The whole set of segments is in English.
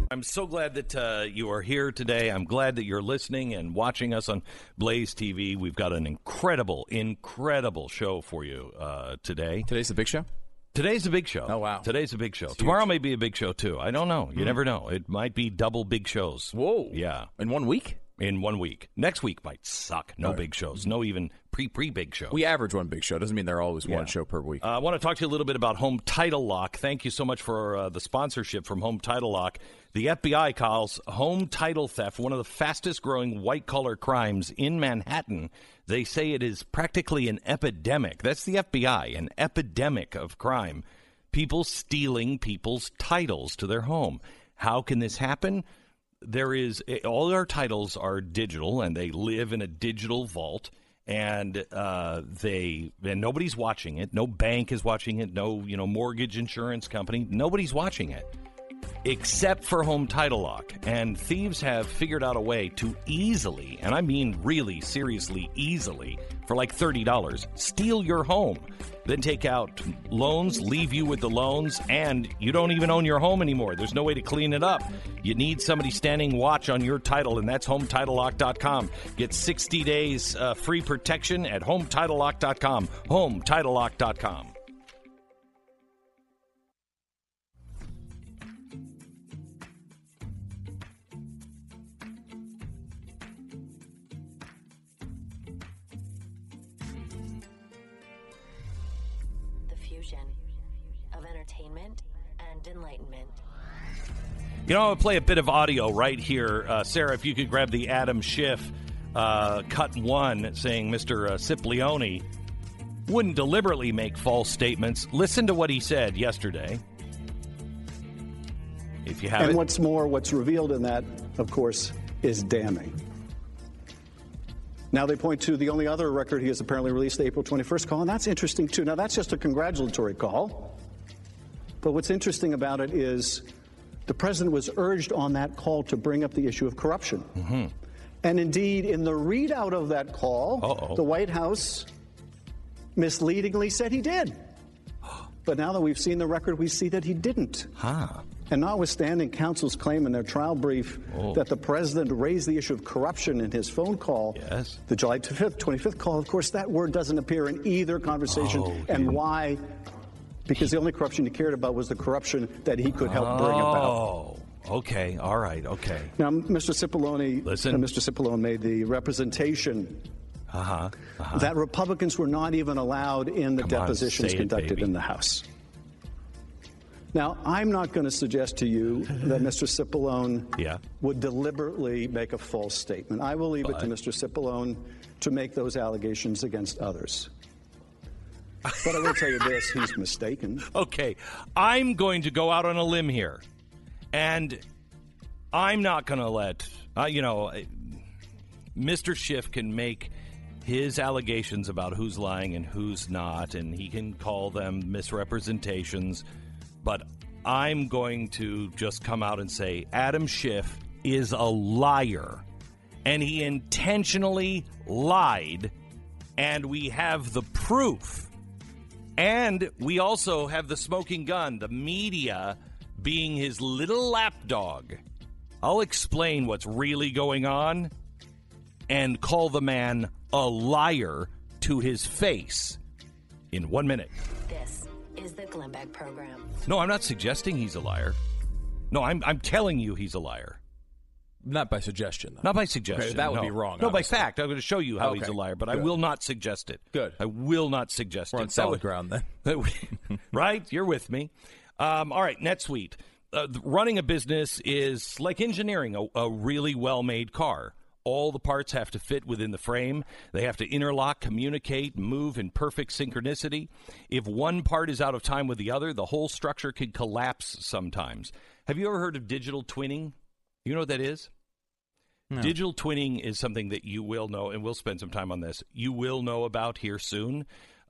I'm so glad that you are here today. I'm glad that you're listening and watching us on Blaze TV. We've got an incredible show for you today. Today's the big show? Today's a big show. Oh, wow. Today's a big show. It's Tomorrow huge. may be a big show, too. I don't know. You never know. It might be double big shows. Whoa. Yeah. In 1 week? In 1 week. Next week might suck. No Right. big shows. No even pre-big shows. We average one big show. Doesn't mean they're always one show per week. I want to talk to you a little bit about Home Title Lock. Thank you so much for the sponsorship from Home Title Lock. The FBI calls home title theft one of the fastest-growing white-collar crimes in Manhattan. They say it is practically an epidemic. That's the FBI, an epidemic of crime. People stealing people's titles to their home. How can this happen? All our titles are digital, and they live in a digital vault. And nobody's watching it. No bank is watching it. No, mortgage insurance company. Nobody's watching it, except for Home Title Lock. And thieves have figured out a way to easily, and I mean really seriously easily, for like $30, steal your home. Then take out loans, leave you with the loans, and you don't even own your home anymore. There's no way to clean it up. You need somebody standing watch on your title, and that's HomeTitleLock.com. Get 60 days free protection at HomeTitleLock.com. HomeTitleLock.com. Of entertainment and enlightenment. I'll play a bit of audio right here. Sarah, if you could grab the Adam Schiff cut one saying Mr. Cipollone wouldn't deliberately make false statements. Listen to what he said yesterday. If you have And it. what's more, what's revealed in that, of course, is damning. Now they point to the only other record he has apparently released, the April 21st call, and that's interesting, too. Now, that's just a congratulatory call. But what's interesting about it is the president was urged on that call to bring up the issue of corruption. Mm-hmm. And indeed, in the readout of that call, the White House misleadingly said he did. But now that we've seen the record, we see that he didn't. And notwithstanding counsel's claim in their trial brief that the president raised the issue of corruption in his phone call, the July 25th call, of course, that word doesn't appear in either conversation. And why? Because the only corruption he cared about was the corruption that he could help bring about. Okay. All right. Okay. Now, Mr. Cipollone made the representation that Republicans were not even allowed in the depositions conducted in the House. Now, I'm not going to suggest to you that Mr. Cipollone would deliberately make a false statement. I will leave it to Mr. Cipollone to make those allegations against others. But I will tell you this, he's mistaken. Okay, I'm going to go out on a limb here, and I'm not going to let, Mr. Schiff can make his allegations about who's lying and who's not, and he can call them misrepresentations, but I'm going to just come out and say Adam Schiff is a liar, and he intentionally lied, and we have the proof. And we also have the smoking gun, the media being his little lapdog. I'll explain what's really going on and call the man a liar to his face in 1 minute. This is the Glenn Beck Program. No, I'm not suggesting he's a liar. No, I'm telling you he's a liar. Not by suggestion, though. Not by suggestion. Okay, that would be wrong. No, obviously. by fact. I'm going to show you how he's a liar, but Good. I will not suggest it. Good. I will not suggest We're it. on solid ground then. Right? You're with me. All right, NetSuite. Running a business is like engineering a really well-made car. All the parts have to fit within the frame. They have to interlock, communicate, move in perfect synchronicity. If one part is out of time with the other, the whole structure can collapse sometimes. Have you ever heard of digital twinning? You know what that is? No. Digital twinning is something that you will know, and we'll spend some time on this, you will know about here soon.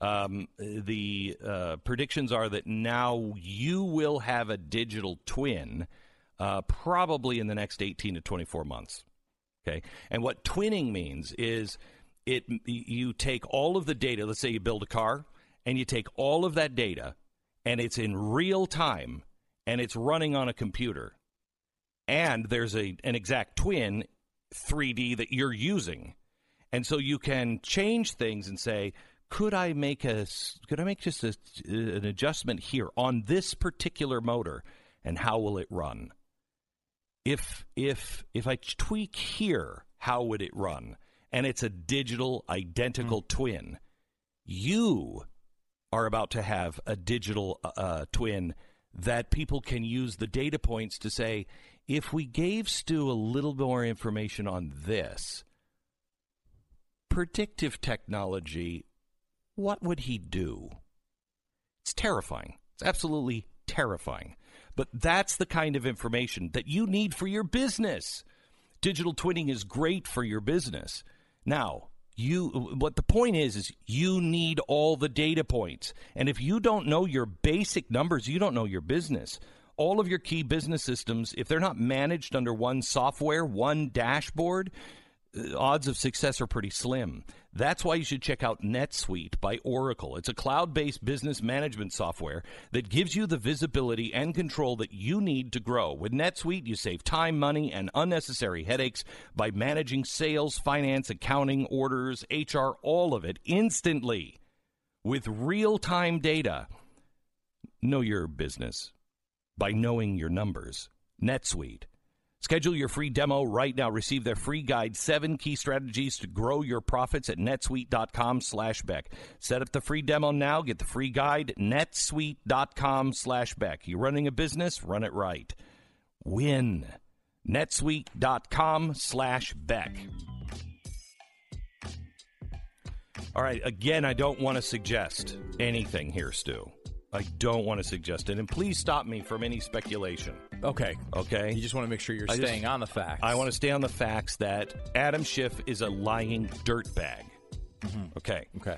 The predictions are that now you will have a digital twin probably in the next 18 to 24 months. Okay, and what twinning means is you take all of the data, let's say you build a car, and you take all of that data, and it's in real time, and it's running on a computer. And there's an exact twin 3D that you're using. And so you can change things and say, could I make just an adjustment here on this particular motor, and how will it run? If I tweak here, how would it run? And it's a digital identical twin. You are about to have a digital twin that people can use the data points to say, if we gave Stu a little more information on this predictive technology, what would he do? It's terrifying. It's absolutely terrifying. But that's the kind of information that you need for your business. Digital twinning is great for your business. Now, what the point is you need all the data points. And if you don't know your basic numbers, you don't know your business. All of your key business systems, if they're not managed under one software, one dashboard, odds of success are pretty slim. That's why you should check out NetSuite by Oracle. It's a cloud-based business management software that gives you the visibility and control that you need to grow. With NetSuite, you save time, money, and unnecessary headaches by managing sales, finance, accounting, orders, HR, all of it instantly with real-time data. Know your business by knowing your numbers. NetSuite. Schedule your free demo right now. Receive their free guide, 7 key strategies to grow your profits at netsuite.com/Beck. Set up the free demo now. Get the free guide, netsuite.com/Beck. You running a business? Run it right. Win. netsuite.com/Beck. All right, again, I don't want to suggest anything here, Stu. I don't want to suggest it. And please stop me from any speculation. Okay. Okay? You just want to make sure you're staying on the facts. I want to stay on the facts that Adam Schiff is a lying dirtbag. Mm-hmm. Okay. Okay.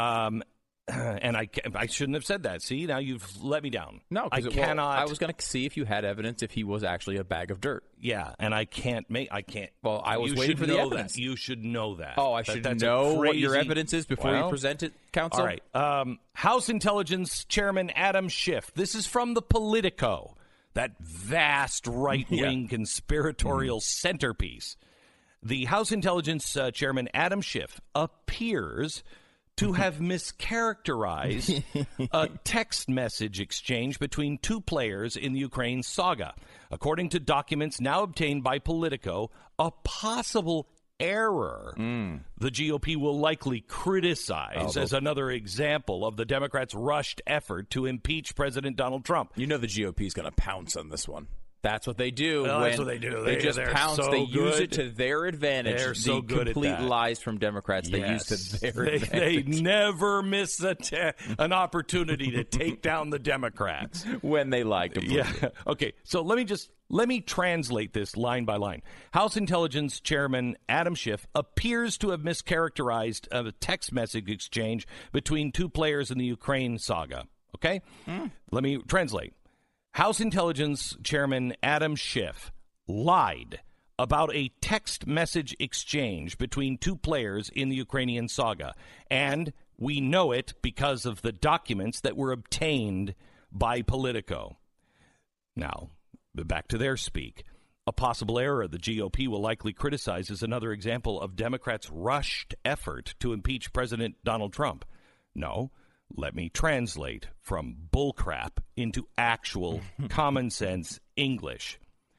And I shouldn't have said that. See, now you've let me down. No, I cannot. I was going to see if you had evidence if he was actually a bag of dirt. Yeah, and I can't. Well, I was waiting for the evidence. You should know that. Oh, I should know what your evidence is before you present it, counsel? All right. House Intelligence Chairman Adam Schiff. This is from the Politico, that vast right-wing conspiratorial centerpiece. The House Intelligence Chairman Adam Schiff appears to have mischaracterized a text message exchange between two players in the Ukraine saga. According to documents now obtained by Politico, a possible error the GOP will likely criticize as another example of the Democrats' rushed effort to impeach President Donald Trump. You know the GOP is going to pounce on this one. That's what they do. That's what they do. They just pounce. So they use good. it to their advantage. They're so good at that. Complete lies from Democrats they use to their advantage. They never miss an opportunity to take down the Democrats. When they like them. Yeah. Okay, so let me translate this line by line. House Intelligence Chairman Adam Schiff appears to have mischaracterized a text message exchange between two players in the Ukraine saga. Okay? Let me translate. House Intelligence Chairman Adam Schiff lied about a text message exchange between two players in the Ukrainian saga. And we know it because of the documents that were obtained by Politico. Now, back to their speak. A possible error the GOP will likely criticize is another example of Democrats' rushed effort to impeach President Donald Trump. No. Let me translate from bullcrap into actual common sense English.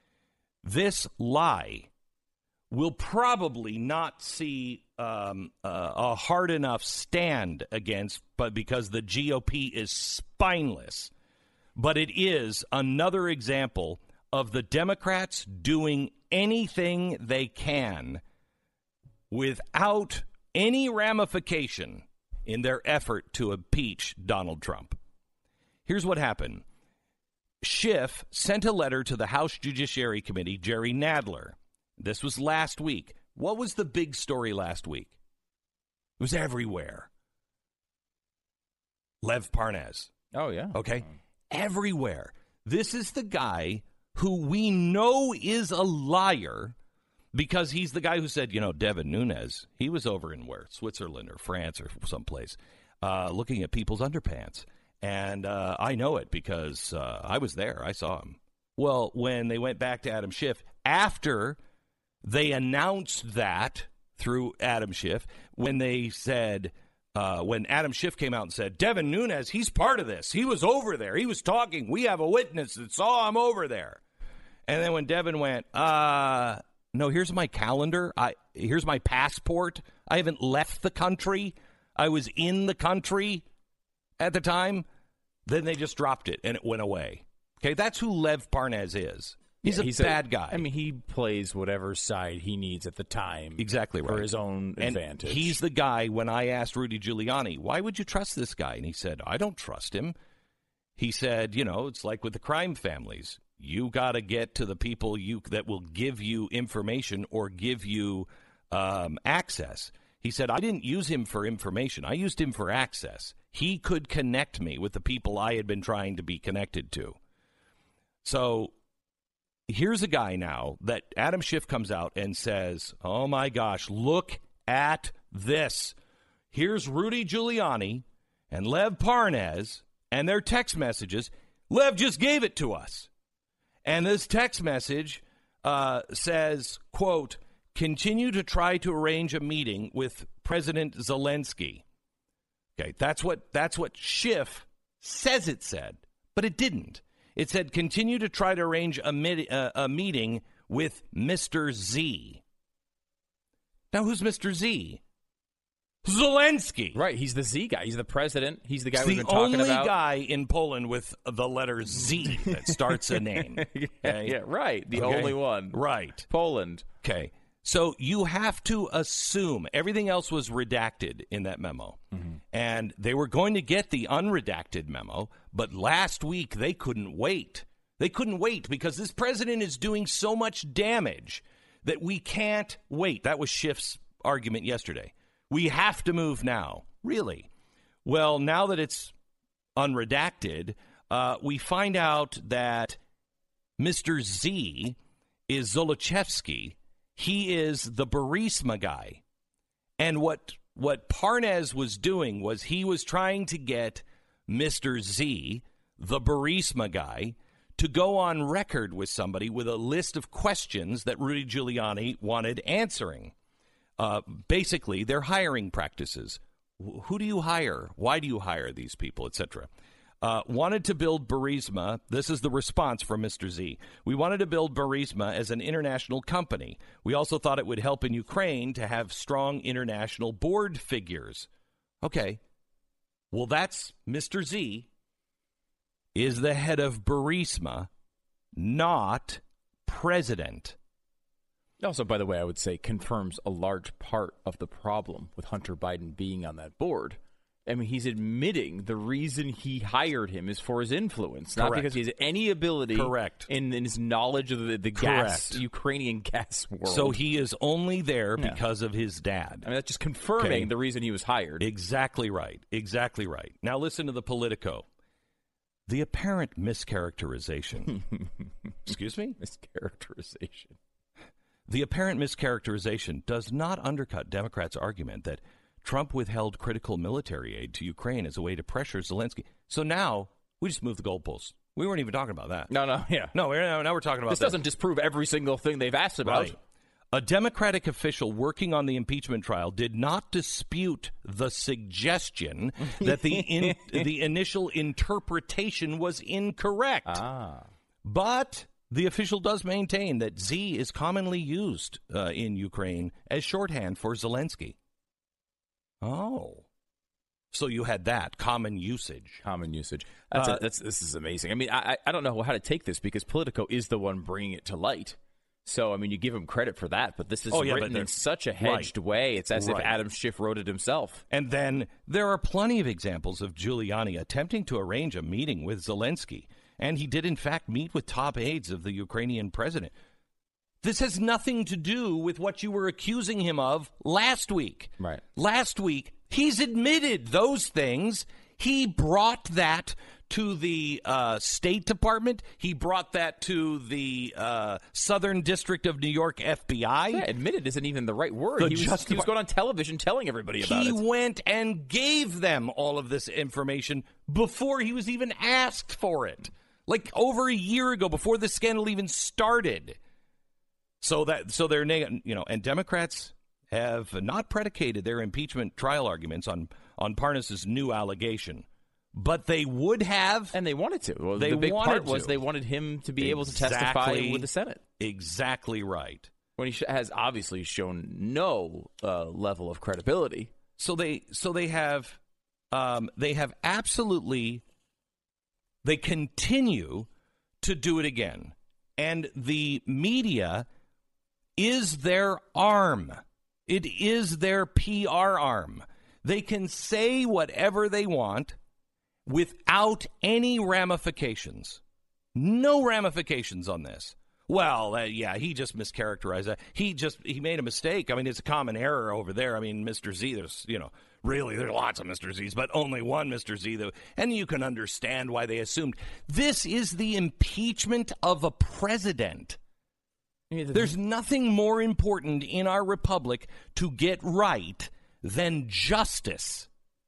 This lie will probably not see a hard enough stand against, but because the GOP is spineless. But it is another example of the Democrats doing anything they can without any ramification in their effort to impeach Donald Trump. Here's what happened. Schiff sent a letter to the House Judiciary Committee, Jerry Nadler. This was last week. What was the big story last week? It was everywhere. Lev Parnas. Oh, yeah. Okay? Everywhere. This is the guy who we know is a liar, because he's the guy who said, Devin Nunes, he was over in Switzerland or France or someplace, looking at people's underpants. And I know it because I was there. I saw him. Well, when they went back to Adam Schiff, after they announced that through Adam Schiff, when they said, when Adam Schiff came out and said, Devin Nunes, he's part of this. He was over there. He was talking. We have a witness that saw him over there. And then when Devin went, no, here's my calendar. Here's my passport. I haven't left the country. I was in the country at the time. Then they just dropped it, and it went away. Okay, that's who Lev Parnas is. He's a bad guy. I mean, he plays whatever side he needs at the time. Exactly right. For his own advantage. He's the guy, when I asked Rudy Giuliani, why would you trust this guy? And he said, I don't trust him. He said, it's like with the crime families. You got to get to the people that will give you information or give you access. He said, I didn't use him for information. I used him for access. He could connect me with the people I had been trying to be connected to. So here's a guy now that Adam Schiff comes out and says, oh, my gosh, look at this. Here's Rudy Giuliani and Lev Parnas and their text messages. Lev just gave it to us. And this text message says, quote, continue to try to arrange a meeting with President Zelensky. Okay, that's what Schiff says it said, but it didn't. It said, continue to try to arrange a meeting with Mr. Z. Now, who's Mr. Z? Zelensky. Right, he's the Z guy. He's the president. He's the guy we've been talking about. He's the only guy in Poland with the letter Z that starts a name. Okay? Yeah, right. The only one. Right. Poland. Okay. So you have to assume everything else was redacted in that memo. Mm-hmm. And they were going to get the unredacted memo, but last week they couldn't wait. They couldn't wait because this president is doing so much damage that we can't wait. That was Schiff's argument yesterday. We have to move now. Really? Well, now that it's unredacted, we find out that Mr. Z is Zolochevsky. He is the Burisma guy. And what Parnas was doing was he was trying to get Mr. Z, the Burisma guy, to go on record with somebody with a list of questions that Rudy Giuliani wanted answering. Basically, their hiring practices. Who do you hire? Why do you hire these people, etc.? Wanted to build Burisma. This is the response from Mr. Z. We wanted to build Burisma as an international company. We also thought it would help in Ukraine to have strong international board figures. Okay. Well, that's Mr. Z is the head of Burisma, not president. Also, by the way, I would say confirms a large part of the problem with Hunter Biden being on that board. I mean, he's admitting the reason he hired him is for his influence, not because he has any ability in his knowledge of the gas, Ukrainian gas world. So he is only there because of his dad. I mean, that's just confirming the reason he was hired. Exactly right. Exactly right. Now listen to the Politico. The apparent mischaracterization. Excuse me? Mischaracterization. The apparent mischaracterization does not undercut Democrats' argument that Trump withheld critical military aid to Ukraine as a way to pressure Zelensky. So now we just moved the goalposts. We weren't even talking about that. No, now we're talking about this. Doesn't disprove every single thing they've asked about. Right. A Democratic official working on the impeachment trial did not dispute the suggestion that the initial interpretation was incorrect. But the official does maintain that Z is commonly used in Ukraine as shorthand for Zelensky. Oh. So you had that, common usage. Common usage. This is amazing. I mean, I don't know how to take this because Politico is the one bringing it to light. So, I mean, you give him credit for that, but this is written in such a hedged way. It's as if Adam Schiff wrote it himself. And then there are plenty of examples of Giuliani attempting to arrange a meeting with Zelensky. And he did, in fact, meet with top aides of the Ukrainian president. This has nothing to do with what you were accusing him of last week. Right. Last week, he's admitted those things. He brought that to the State Department. He brought that to the Southern District of New York FBI. Yeah, admitted isn't even the right word. He was going on television telling everybody about it. He went and gave them all of this information before he was even asked for it. like over a year ago, before the scandal even started. So they're, and Democrats have not predicated their impeachment trial arguments on Parnas's new allegation. But they would have. And they wanted to. Well, the big part was to. They wanted him to be able to testify with the Senate. Exactly right. When he has obviously shown no level of credibility. So they have absolutely, they continue to do it again. And the media is their arm. It is their PR arm. They can say whatever they want without any ramifications. No ramifications on this. Well, he just mischaracterized that. He made a mistake. I mean, it's a common error over there. I mean, Mr. Z, there's lots of Mr. Z's, but only one Mr. Z. And you can understand why they assumed. This is the impeachment of a president. There's nothing more important in our republic to get right than justice.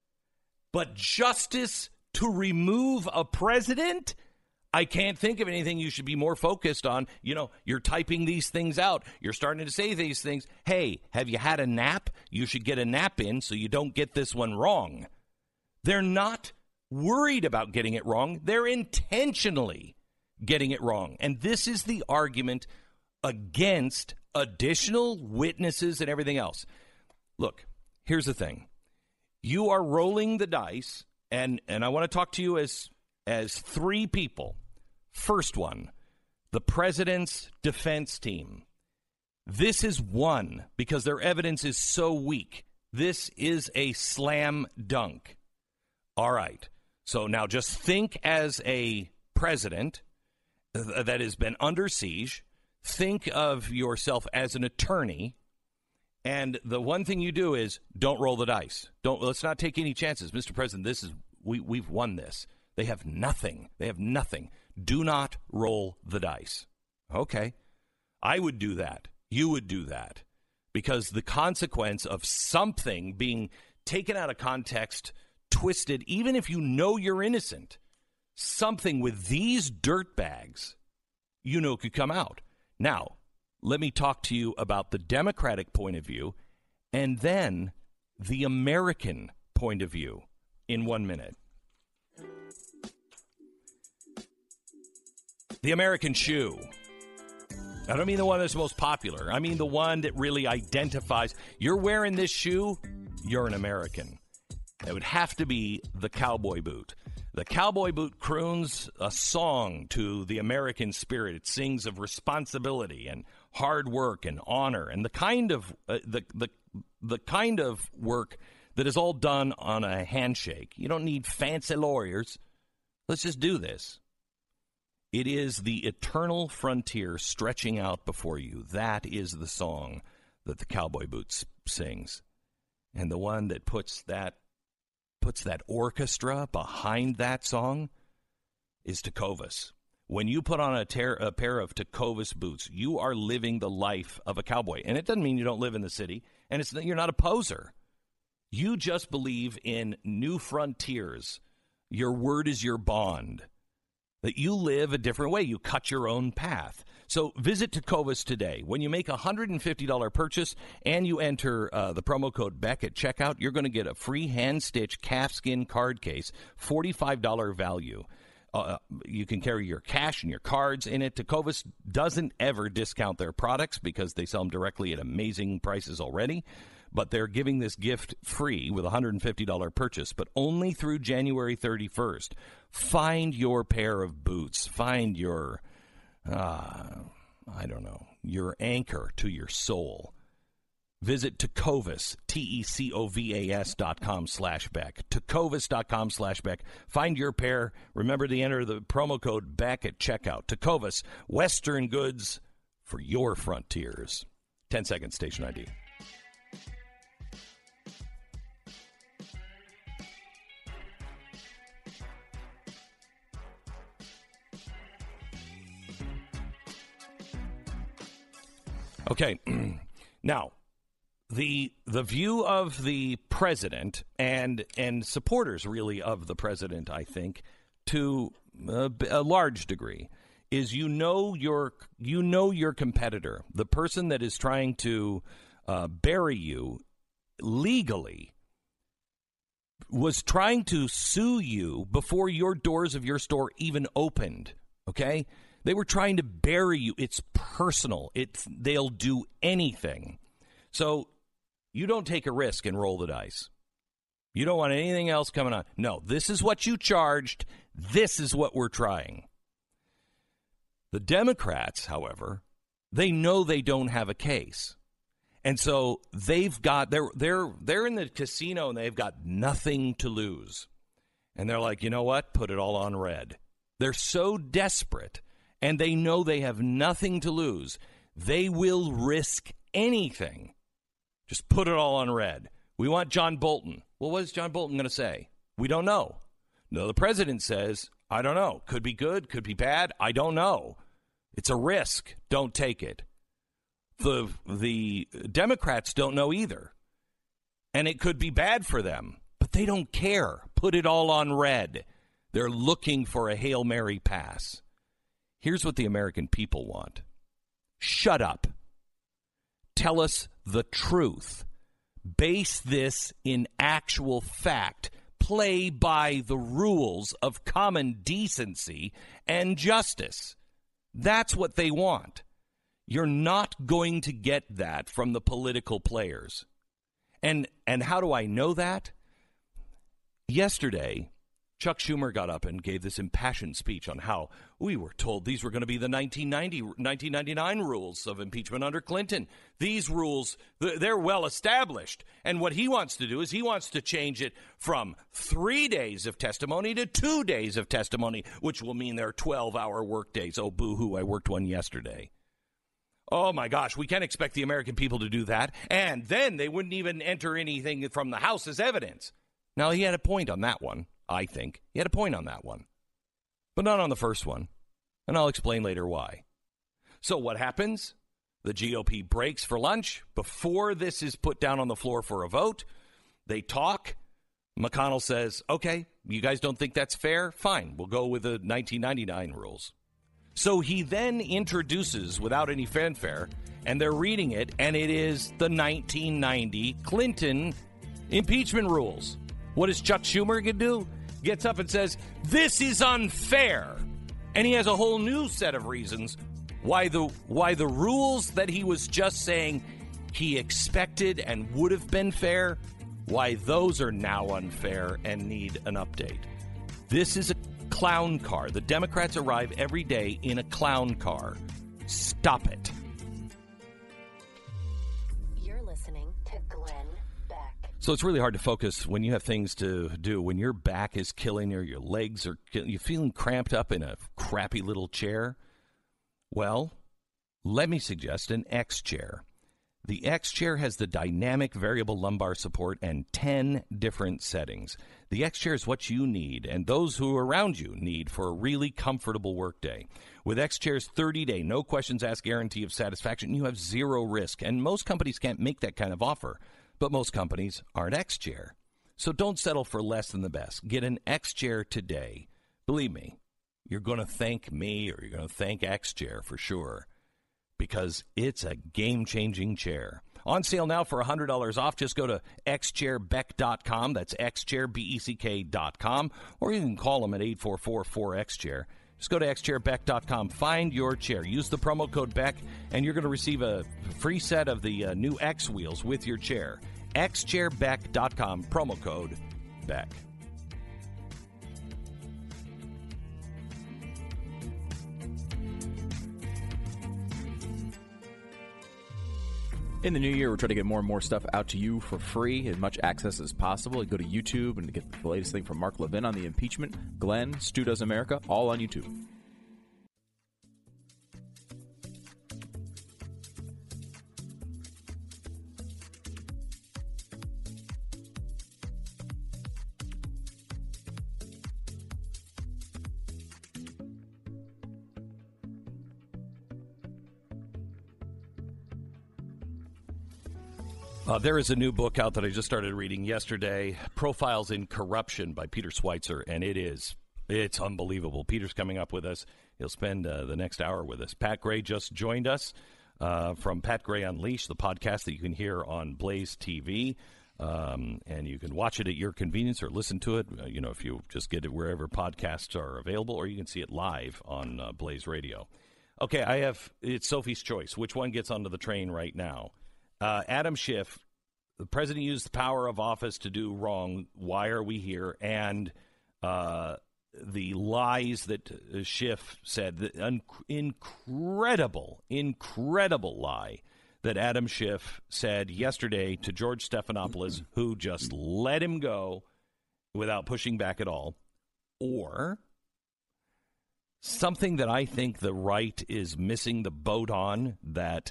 But justice to remove a president? I can't think of anything you should be more focused on. You're typing these things out. You're starting to say these things. Hey, have you had a nap? You should get a nap in so you don't get this one wrong. They're not worried about getting it wrong. They're intentionally getting it wrong. And this is the argument against additional witnesses and everything else. Look, here's the thing. You are rolling the dice. And I want to talk to you as three people. First one, the president's defense team. This is one because their evidence is so weak. This is a slam dunk. All right. So now just think as a president that has been under siege. Think of yourself as an attorney. And the one thing you do is don't roll the dice. Let's not take any chances. Mr. President, we've won this. They have nothing. Do not roll the dice. Okay. I would do that. You would do that. Because the consequence of something being taken out of context, twisted, even if you know you're innocent, something with these dirtbags, could come out. Now, let me talk to you about the Democratic point of view and then the American point of view in 1 minute. The American shoe. I don't mean the one that's most popular. I mean the one that really identifies. You're wearing this shoe, you're an American. It would have to be the cowboy boot. The cowboy boot croons a song to the American spirit. It sings of responsibility and hard work and honor and the kind of the kind of work that is all done on a handshake. You don't need fancy lawyers. Let's just do this. It is the eternal frontier stretching out before you. That is the song that the cowboy boots sings. And the one that puts that orchestra behind that song is Tecovas. When you put on a pair of Tecovas boots, you are living the life of a cowboy. And it doesn't mean you don't live in the city, and you're not a poser. You just believe in new frontiers. Your word is your bond. That you live a different way. You cut your own path. So visit Tecovas today. When you make a $150 purchase and you enter the promo code Beck at checkout, you're going to get a free hand-stitched calfskin card case, $45 value. You can carry your cash and your cards in it. Tecovas doesn't ever discount their products because they sell them directly at amazing prices already. But they're giving this gift free with a $150 purchase, but only through January 31st. Find your pair of boots. Find your, your anchor to your soul. Visit Tecovas, Tecovas.com/Beck. Tecovas.com/Beck. Find your pair. Remember to enter the promo code Beck at checkout. Tecovas, Western goods for your frontiers. 10 seconds, station ID. Okay, now, the view of the president and supporters, really, of the president, I think, to a large degree, is you know your competitor, the person that is trying to bury you legally, was trying to sue you before your doors of your store even opened, okay? They were trying to bury you. It's personal. They'll do anything. So you don't take a risk and roll the dice. You don't want anything else coming on. No, this is what you charged. This is what we're trying. The Democrats, however, they know they don't have a case. And so they're in the casino and they've got nothing to lose. And they're like, you know what? Put it all on red. They're so desperate and they know they have nothing to lose. They will risk anything. Just put it all on red. We want John Bolton. Well, what is John Bolton going to say? We don't know. No, the president says, I don't know. Could be good, could be bad. I don't know. It's a risk. Don't take it. The Democrats don't know either. And it could be bad for them. But they don't care. Put it all on red. They're looking for a Hail Mary pass. Here's what the American people want. Shut up. Tell us the truth. Base this in actual fact. Play by the rules of common decency and justice. That's what they want. You're not going to get that from the political players. And how do I know that? Yesterday, Chuck Schumer got up and gave this impassioned speech on how we were told these were going to be the 1999 rules of impeachment under Clinton. These rules, they're well established. And what he wants to do is he wants to change it from 3 days of testimony to 2 days of testimony, which will mean they're 12-hour work days. Oh, boo-hoo, I worked one yesterday. Oh, my gosh, we can't expect the American people to do that. And then they wouldn't even enter anything from the House as evidence. Now, he had a point on that one, I think. He had a point on that one. But not on the first one. And I'll explain later why. So what happens? The GOP breaks for lunch. Before this is put down on the floor for a vote, they talk. McConnell says, okay, you guys don't think that's fair? Fine, we'll go with the 1999 rules. So he then introduces, without any fanfare, and they're reading it, and it is the 1990 Clinton impeachment rules. What does Chuck Schumer going to do? Gets up and says, this is unfair. And he has a whole new set of reasons why the rules that he was just saying he expected and would have been fair, why those are now unfair and need an update. This is a clown car. The Democrats arrive every day in a clown car. Stop it. You're listening to Glenn Beck. So it's really hard to focus when you have things to do, when your back is killing you, your legs are killing you, feeling cramped up in a crappy little chair. Well, let me suggest an X chair. The X chair has the dynamic variable lumbar support and 10 different settings. The X chair is what you need and those who are around you need for a really comfortable workday. With X chair's 30-day, no questions asked guarantee of satisfaction, you have zero risk. And most companies can't make that kind of offer, but most companies aren't X chair. So don't settle for less than the best. Get an X chair today. Believe me, you're going to thank me or you're going to thank X chair for sure. Because it's a game-changing chair. On sale now for $100 off. Just go to xchairbeck.com. That's xchairbeck.com. Or you can call them at 844-4XChair. Just go to xchairbeck.com. Find your chair. Use the promo code BECK, and you're going to receive a free set of the new X wheels with your chair. xchairbeck.com. Promo code BECK. In the new year, we're trying to get more and more stuff out to you for free, as much access as possible. You go to YouTube and get the latest thing from Mark Levin on the impeachment, Glenn, Stu Does America, all on YouTube. There is a new book out that I just started reading yesterday, Profiles in Corruption by Peter Schweitzer, and it is It's unbelievable. Peter's coming up with us. He'll spend the next hour with us. Pat Gray just joined us from Pat Gray Unleashed, the podcast that you can hear on Blaze TV. And you can watch it at your convenience or listen to it, if you just get it wherever podcasts are available, or you can see it live on Blaze Radio. Okay, it's Sophie's choice. Which one gets onto the train right now? Adam Schiff, the president used the power of office to do wrong. Why are we here? And the lies that Schiff said, the incredible lie that Adam Schiff said yesterday to George Stephanopoulos, who just let him go without pushing back at all, or something that I think the right is missing the boat on, that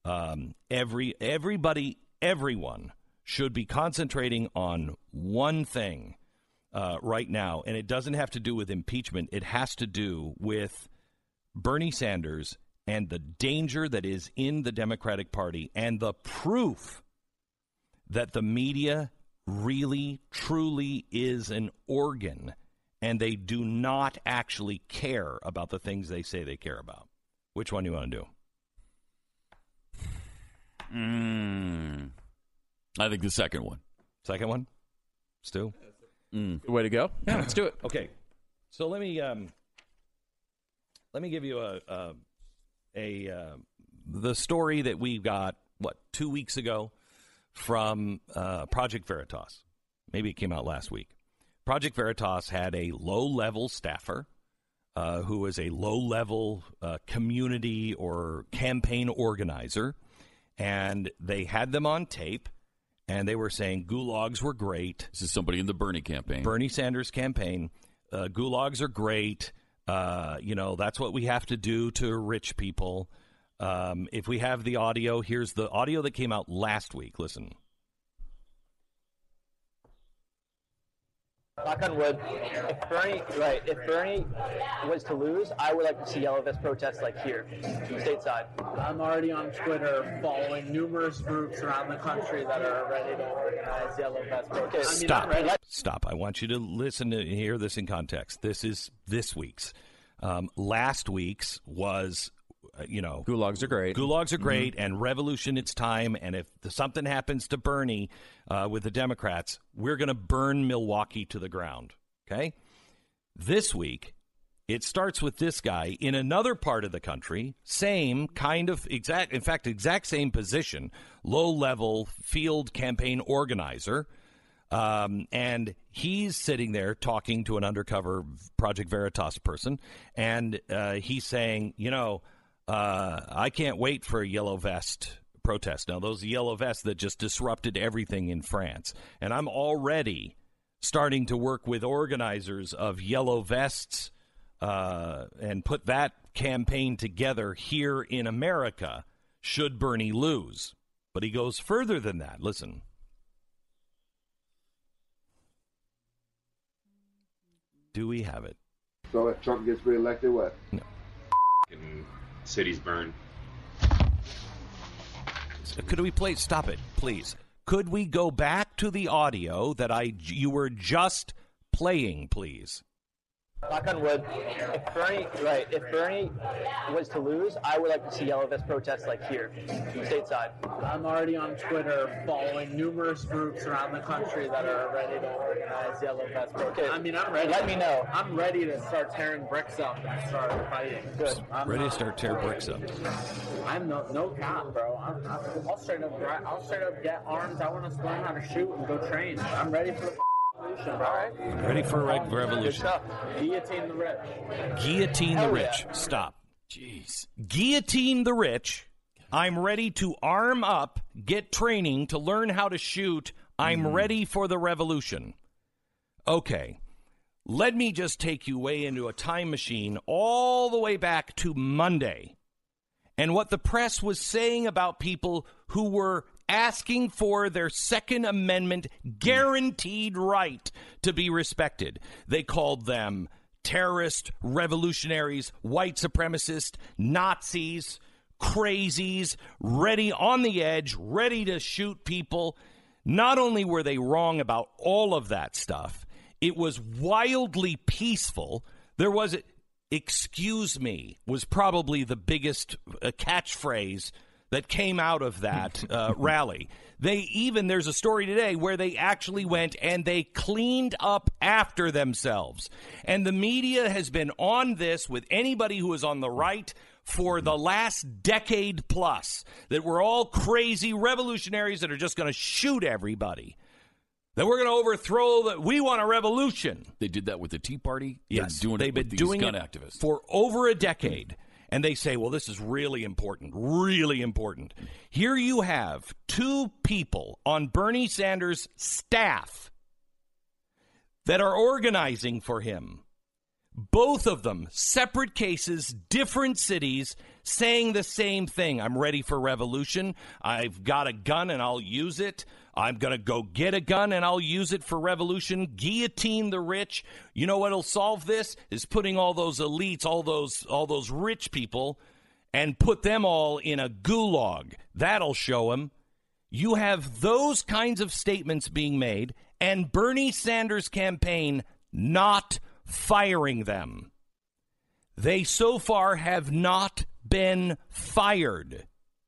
everyone should be concentrating on one thing right now, and it doesn't have to do with impeachment. It has to do with Bernie Sanders and the danger that is in the Democratic Party, and the proof that the media really, truly is an organ, and they do not actually care about the things they say they care about. Which one do you want to do? I think the second one. Second one? Stu? Good way to go. Yeah, let's do it. Okay. So let me give you the story that we got, 2 weeks ago from Project Veritas. Maybe it came out last week. Project Veritas had a low-level staffer who was a low-level community or campaign organizer, and they had them on tape, and they were saying gulags were great. This is somebody in the Bernie campaign. Bernie Sanders campaign. Gulags are great. That's what we have to do to rich people. If we have the audio, here's the audio that came out last week. Listen. Knock on wood. If Bernie was to lose, I would like to see Yellow Vest protests like here, stateside. I'm already on Twitter following numerous groups around the country that are ready to organize Yellow Vest protests. Stop. I want you to listen to hear this in context. This is this week's. Last week's was, gulags are great. Gulags are great, and revolution, it's time. And if something happens to Bernie with the Democrats, we're going to burn Milwaukee to the ground. Okay? This week, it starts with this guy in another part of the country, same kind of exact same position, low-level field campaign organizer. And he's sitting there talking to an undercover Project Veritas person, and he's saying, I can't wait for a Yellow Vest protest. Now, those Yellow Vests that just disrupted everything in France. And I'm already starting to work with organizers of Yellow Vests and put that campaign together here in America should Bernie lose. But he goes further than that. Listen. Do we have it? So if Trump gets reelected, what? No. Cities burn. Could we play? Stop it, please. Could we go back to the audio that you were just playing, please? Knock on wood. If Bernie was to lose, I would like to see Yellow Vest protests like here, stateside. I'm already on Twitter following numerous groups around the country that are ready to organize Yellow Vest protests. Okay. I'm ready. Let me know. I'm ready to start tearing bricks up and start fighting. Good. Ready to start tearing bricks up. I'm no cop, bro. I'll straight up get arms. I want to learn how to shoot and go train. I'm ready for the revolution, bro. All right. Ready for a revolution. Guillotine the rich. Guillotine the rich. Yeah. Stop. Jeez. Guillotine the rich. I'm ready to arm up, get training to learn how to shoot. I'm ready for the revolution. Okay. Let me just take you way into a time machine all the way back to Monday and what the press was saying about people who were asking for their Second Amendment guaranteed right to be respected. They called them terrorists, revolutionaries, white supremacists, Nazis, crazies, ready on the edge, ready to shoot people. Not only were they wrong about all of that stuff, It was wildly peaceful. There was, excuse me, was probably the biggest catchphrase that came out of that rally. There's a story today where they actually went and they cleaned up after themselves. And the media has been on this with anybody who is on the right for the last decade plus, that we're all crazy revolutionaries that are just going to shoot everybody. That we're going to overthrow, that we want a revolution. They did that with the Tea Party. Yes, they've been doing gun activists for over a decade. And they say, well, this is really important, really important. Here you have two people on Bernie Sanders' staff that are organizing for him. Both of them, separate cases, different cities, saying the same thing. I'm ready for revolution. I've got a gun and I'll use it. I'm going to go get a gun and I'll use it for revolution. Guillotine the rich. You know what'll solve this is putting all those elites, all those rich people, and put them all in a gulag. That'll show them. You have those kinds of statements being made, and Bernie Sanders' campaign not firing them. They so far have not been fired.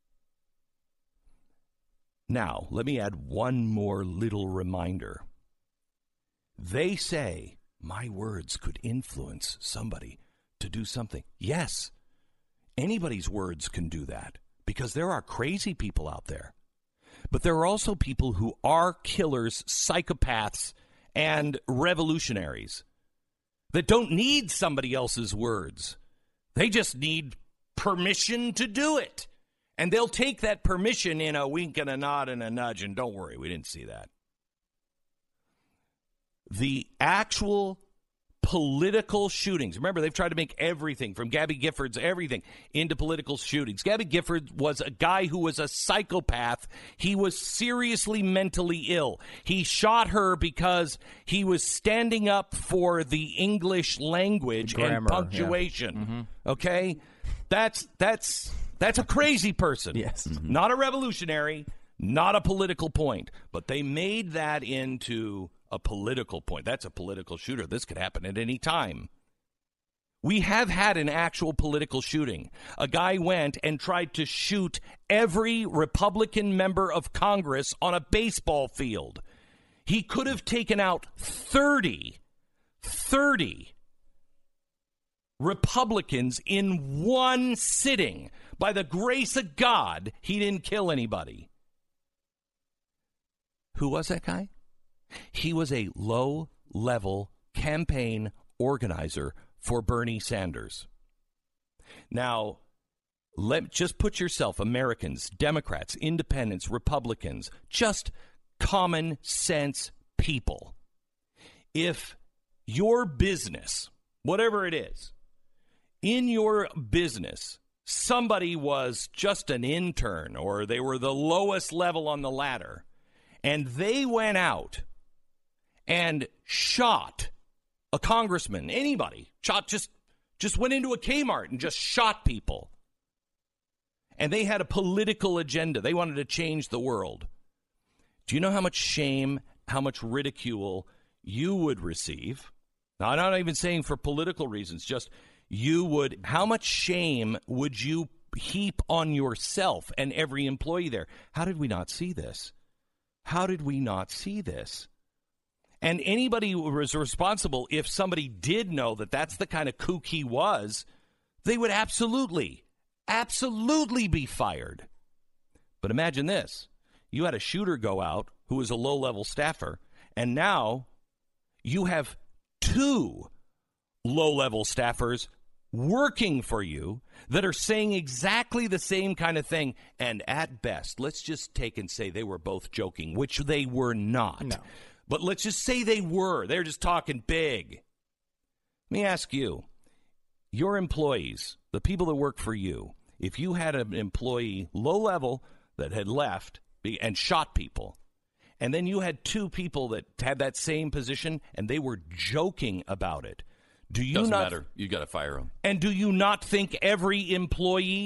Now, let me add one more little reminder. They say my words could influence somebody to do something. Yes, anybody's words can do that because there are crazy people out there. But there are also people who are killers, psychopaths, and revolutionaries that don't need somebody else's words. They just need permission to do it. And they'll take that permission in a wink and a nod and a nudge, and don't worry, we didn't see that. The actual political shootings. Remember, they've tried to make everything from Gabby Giffords, everything, into political shootings. Gabby Gifford was a guy who was a psychopath. He was seriously mentally ill. He shot her because he was standing up for the English language and punctuation. Yeah. Mm-hmm. Okay? That's a crazy person. Yes. Mm-hmm. Not a revolutionary, not a political point. But they made that into a political point. That's a political shooter. This could happen at any time. We have had an actual political shooting. A guy went and tried to shoot every Republican member of Congress on a baseball field. He could have taken out 30 Republicans in one sitting. By the grace of God, he didn't kill anybody. Who was that guy? He was a low-level campaign organizer for Bernie Sanders. Now, just put yourself, Americans, Democrats, Independents, Republicans, just common sense people. If your business, whatever it is, in your business, somebody was just an intern or they were the lowest level on the ladder, and they went out and shot a congressman, anybody, just went into a Kmart and just shot people. And they had a political agenda. They wanted to change the world. Do you know how much shame, how much ridicule you would receive? Now, I'm not even saying for political reasons, just you would. How much shame would you heap on yourself and every employee there? How did we not see this? How did we not see this? And anybody who was responsible, if somebody did know that that's the kind of kook he was, they would absolutely be fired. But imagine this. You had a shooter go out who was a low-level staffer, and now you have two low-level staffers working for you that are saying exactly the same kind of thing. And at best, let's just take and say they were both joking, which they were not. No. But let's just say they were. They're just talking big. Let me ask you, your employees, the people that work for you, if you had an employee low level that had left and shot people, and then you had two people that had that same position and they were joking about it, do you Doesn't not matter. You got to fire them. And do you not think every employee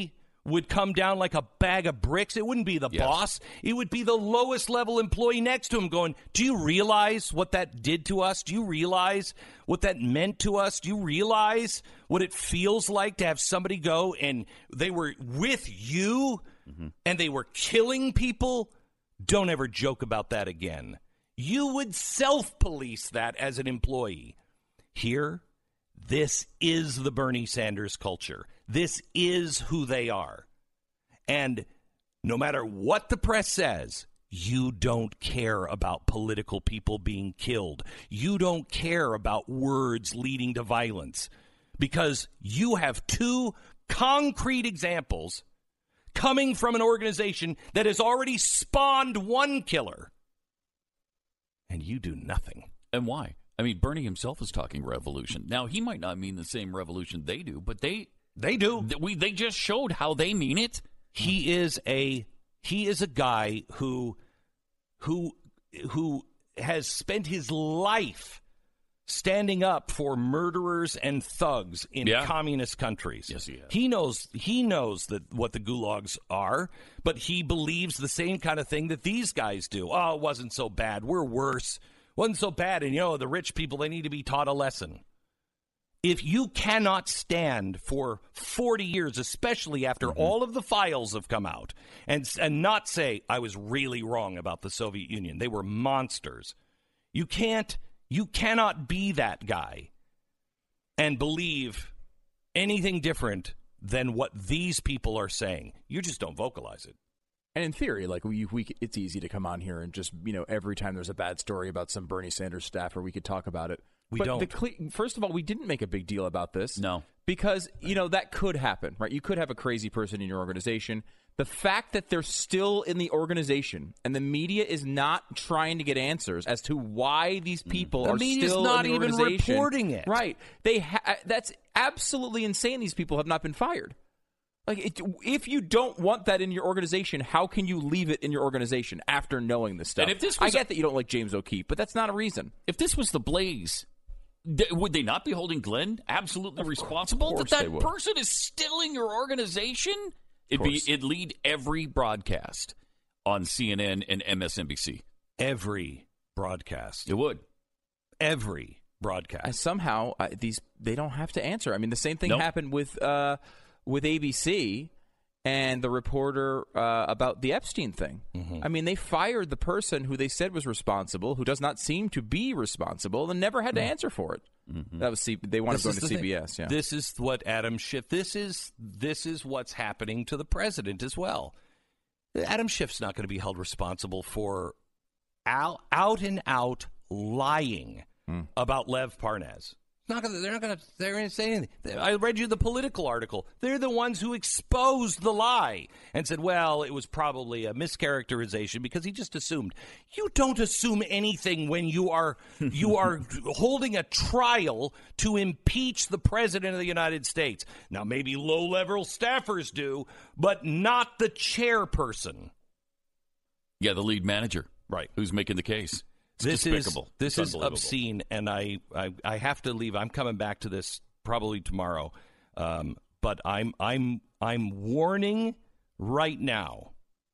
would come down like a bag of bricks. It wouldn't be the boss. It would be the lowest level employee next to him going, do you realize what that did to us? Do you realize what that meant to us? Do you realize what it feels like to have somebody go and they were with you and they were killing people? Don't ever joke about that again. You would self-police that as an employee. Here, this is the Bernie Sanders culture. This is who they are. And no matter what the press says, you don't care about political people being killed. You don't care about words leading to violence because you have two concrete examples coming from an organization that has already spawned one killer. And you do nothing. And why? I mean, Bernie himself is talking revolution. Now, he might not mean the same revolution they do, but they do. They just showed how they mean it. He is a guy who has spent his life standing up for murderers and thugs in communist countries. Yes, he has. He knows that what the gulags are, but he believes the same kind of thing that these guys do. Oh, it wasn't so bad. We're worse. Wasn't so bad. And, the rich people, they need to be taught a lesson. If you cannot stand for 40 years, especially after all of the files have come out, and not say, I was really wrong about the Soviet Union. They were monsters. You cannot be that guy and believe anything different than what these people are saying. You just don't vocalize it. And in theory, like it's easy to come on here and just, every time there's a bad story about some Bernie Sanders staffer, we could talk about it. We don't. First of all, we didn't make a big deal about this. No. Because, that could happen, right? You could have a crazy person in your organization. The fact that they're still in the organization and the media is not trying to get answers as to why these people are still not in the even organization. Reporting it. Right. That's absolutely insane. These people have not been fired. Like, if you don't want that in your organization, how can you leave it in your organization after knowing this stuff? And if this I get that you don't like James O'Keefe, but that's not a reason. If this was the Blaze, would they not be holding Glenn absolutely responsible that person is still in your organization? It'd lead every broadcast on CNN and MSNBC. Every broadcast. It would. Every broadcast. And somehow they don't have to answer. I mean, the same thing happened with ABC and the reporter about the Epstein thing. I mean, they fired the person who they said was responsible, who does not seem to be responsible, and never had to answer for it. That was they wanted to go into CBS. Yeah, this is what Adam Schiff. This is what's happening to the president as well. Adam Schiff's not going to be held responsible for out and out lying about Lev Parnas. They're not going to say anything. I read you the Political article. They're the ones who exposed the lie and said, well, it was probably a mischaracterization because he just assumed. You don't assume anything when you are holding a trial to impeach the president of the United States. Now, maybe low-level staffers do, but not the chairperson. Yeah, the lead manager. Right. Who's making the case. This is obscene, and I have to leave. I'm coming back to this probably tomorrow, but I'm warning right now.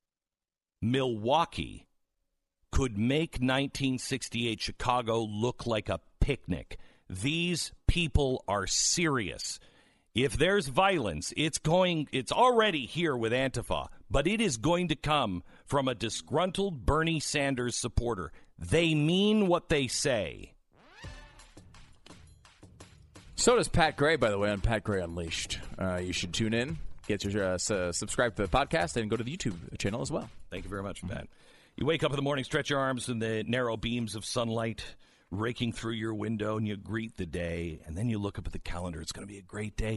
Milwaukee could make 1968 Chicago look like a picnic. These people are serious. If there's violence, it's already here with Antifa, but it is going to come from a disgruntled Bernie Sanders supporter. They mean what they say. So does Pat Gray, by the way, on Pat Gray Unleashed. You should tune in, get your subscribe to the podcast, and go to the YouTube channel as well. Thank you very much, Pat. You wake up in the morning, stretch your arms in the narrow beams of sunlight raking through your window, and you greet the day, and then you look up at the calendar. It's going to be a great day.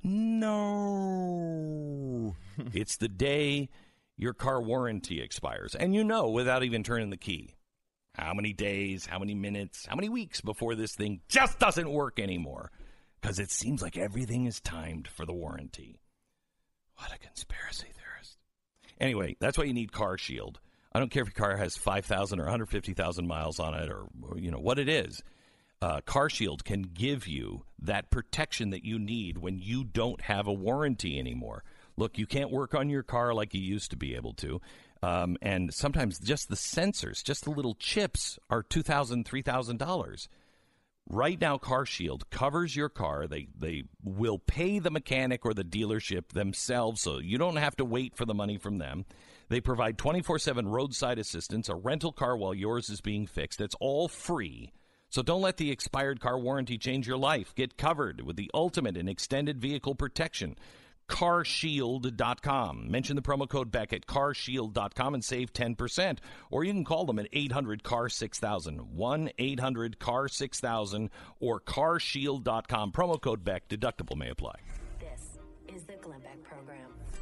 No. It's the day your car warranty expires, and without even turning the key. How many days, how many minutes, how many weeks before this thing just doesn't work anymore? Because it seems like everything is timed for the warranty. What a conspiracy theorist. Anyway, that's why you need CarShield. I don't care if your car has 5,000 or 150,000 miles on it or what it is. CarShield can give you that protection that you need when you don't have a warranty anymore. Look, you can't work on your car like you used to be able to. And sometimes just the sensors, just the little chips are $2,000, $3,000. Right now, CarShield covers your car. They will pay the mechanic or the dealership themselves, so you don't have to wait for the money from them. They provide 24/7 roadside assistance, a rental car while yours is being fixed. It's all free. So don't let the expired car warranty change your life. Get covered with the ultimate in extended vehicle protection. CarShield.com. Mention the promo code Beck at CarShield.com and save 10%. Or you can call them at 800-CAR-6000, 1-800-CAR-6000, or CarShield.com. Promo code Beck. Deductible may apply. This is the Glenn Beck Program.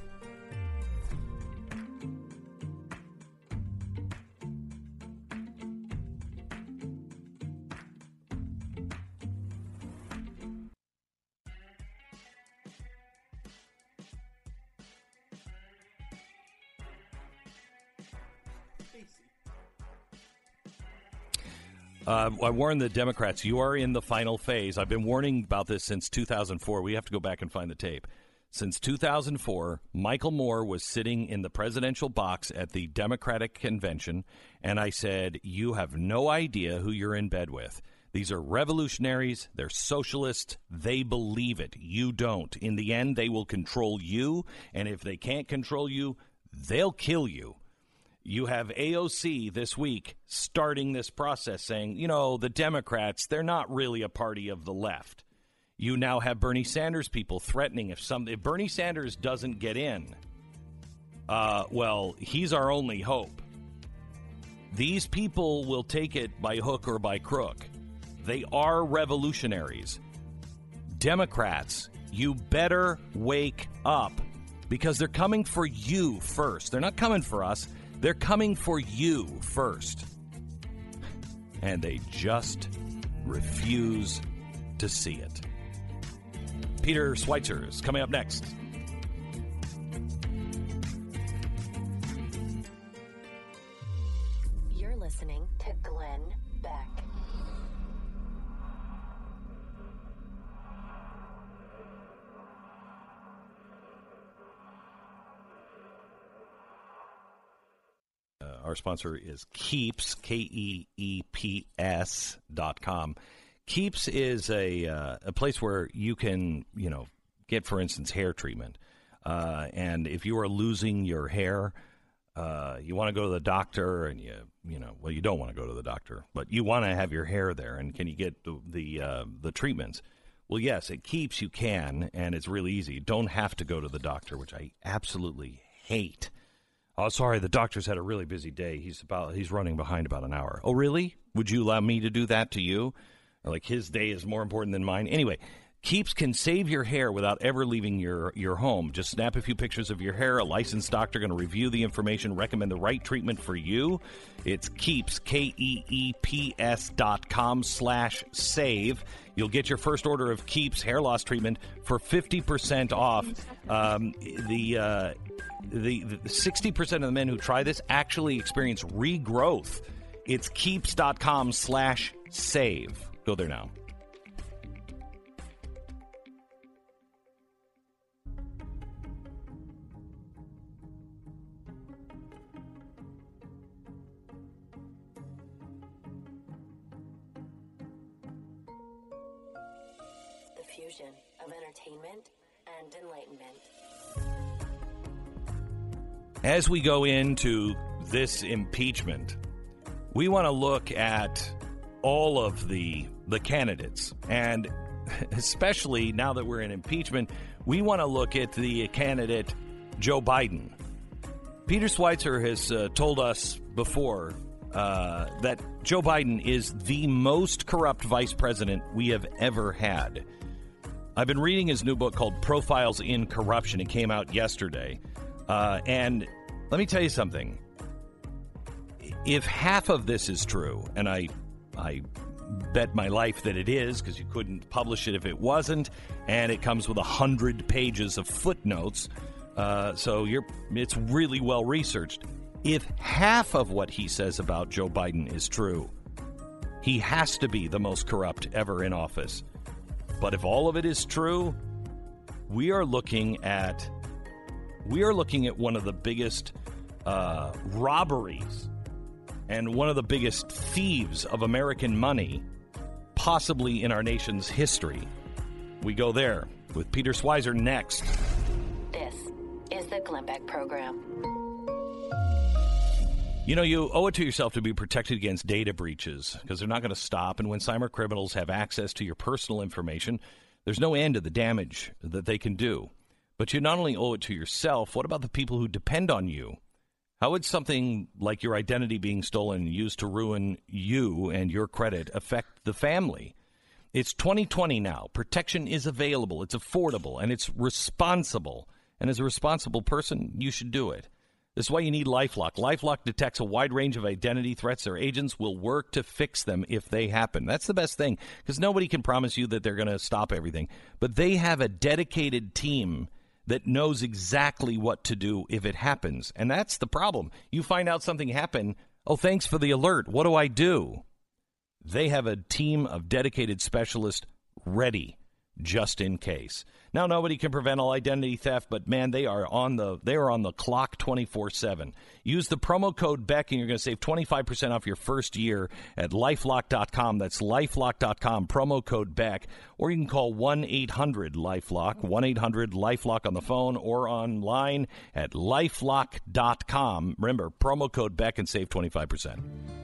I warned the Democrats, you are in the final phase. I've been warning about this since 2004. We have to go back and find the tape. Since 2004, Michael Moore was sitting in the presidential box at the Democratic convention, and I said, you have no idea who you're in bed with. These are revolutionaries. They're socialists. They believe it. You don't. In the end, they will control you, and if they can't control you, they'll kill you. You have AOC this week starting this process saying, the Democrats, they're not really a party of the left. You now have Bernie Sanders people threatening if Bernie Sanders doesn't get in, he's our only hope. These people will take it by hook or by crook. They are revolutionaries. Democrats, you better wake up because they're coming for you first. They're not coming for us. They're coming for you first. And they just refuse to see it. Peter Schweizer is coming up next. You're listening to Glenn Beck. Our sponsor is Keeps, KEEPS.com. Keeps is a place where you can, get, for instance, hair treatment. And if you are losing your hair, you want to go to the doctor, and you don't want to go to the doctor, but you want to have your hair there, and can you get the treatments? Well, yes, at Keeps you can, and it's really easy. You don't have to go to the doctor, which I absolutely hate. Oh, sorry, the doctor's had a really busy day. He's running behind about an hour. Oh, really? Would you allow me to do that to you? Or like his day is more important than mine? Anyway, Keeps can save your hair without ever leaving your home. Just snap a few pictures of your hair. A licensed doctor going to review the information, recommend the right treatment for you. It's Keeps, KEEPS.com/save. You'll get your first order of Keeps hair loss treatment for 50% off. The 60% of the men who try this actually experience regrowth. It's Keeps.com/save. Go there now. The fusion of entertainment and enlightenment. As we go into this impeachment, we want to look at all of the candidates. And especially now that we're in impeachment, we want to look at the candidate Joe Biden. Peter Schweizer has told us before that Joe Biden is the most corrupt vice president we have ever had. I've been reading his new book called Profiles in Corruption. It came out yesterday. And let me tell you something. If half of this is true, and I bet my life that it is, because you couldn't publish it if it wasn't, and it comes with 100 pages of footnotes, so it's really well researched. If half of what he says about Joe Biden is true, he has to be the most corrupt ever in office. But if all of it is true, we are looking at We are looking at one of the biggest robberies and one of the biggest thieves of American money, possibly in our nation's history. We go there with Peter Schweizer next. This is the Glenn Beck Program. You know, you owe it to yourself to be protected against data breaches because they're not going to stop. And when cyber criminals have access to your personal information, there's no end to the damage that they can do. But you not only owe it to yourself, what about the people who depend on you? How would something like your identity being stolen and used to ruin you and your credit affect the family? It's 2020 now. Protection is available, it's affordable, and it's responsible. And as a responsible person, you should do it. This is why you need LifeLock. LifeLock detects a wide range of identity threats. Their agents will work to fix them if they happen. That's the best thing, because nobody can promise you that they're going to stop everything. But they have a dedicated team that knows exactly what to do if it happens. And that's the problem. You find out something happened. Oh, thanks for the alert. What do I do? They have a team of dedicated specialists ready just in case. Now, nobody can prevent all identity theft, but man, they are on the clock 24/7. Use the promo code Beck and you're going to save 25% off your first year at lifelock.com. That's lifelock.com, promo code Beck. Or you can call 1-800-LifeLock, 1-800-LifeLock on the phone or online at lifelock.com. Remember, promo code Beck and save 25%.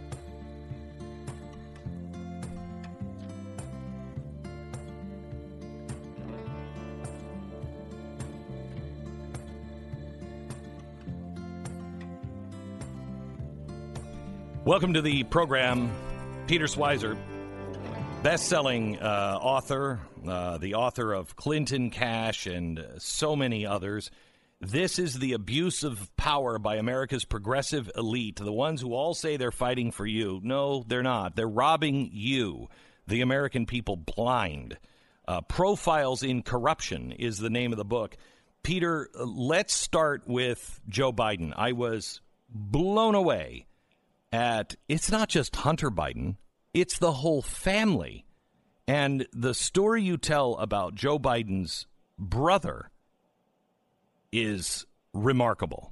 Welcome to the program, Peter Schweizer, best-selling author, the author of Clinton Cash and so many others. This is the abuse of power by America's progressive elite, the ones who all say they're fighting for you. No, they're not. They're robbing you, the American people, blind. Profiles in Corruption is the name of the book. Peter, let's start with Joe Biden. I was blown away at, it's not just Hunter Biden, it's the whole family. And the story you tell about Joe Biden's brother is remarkable.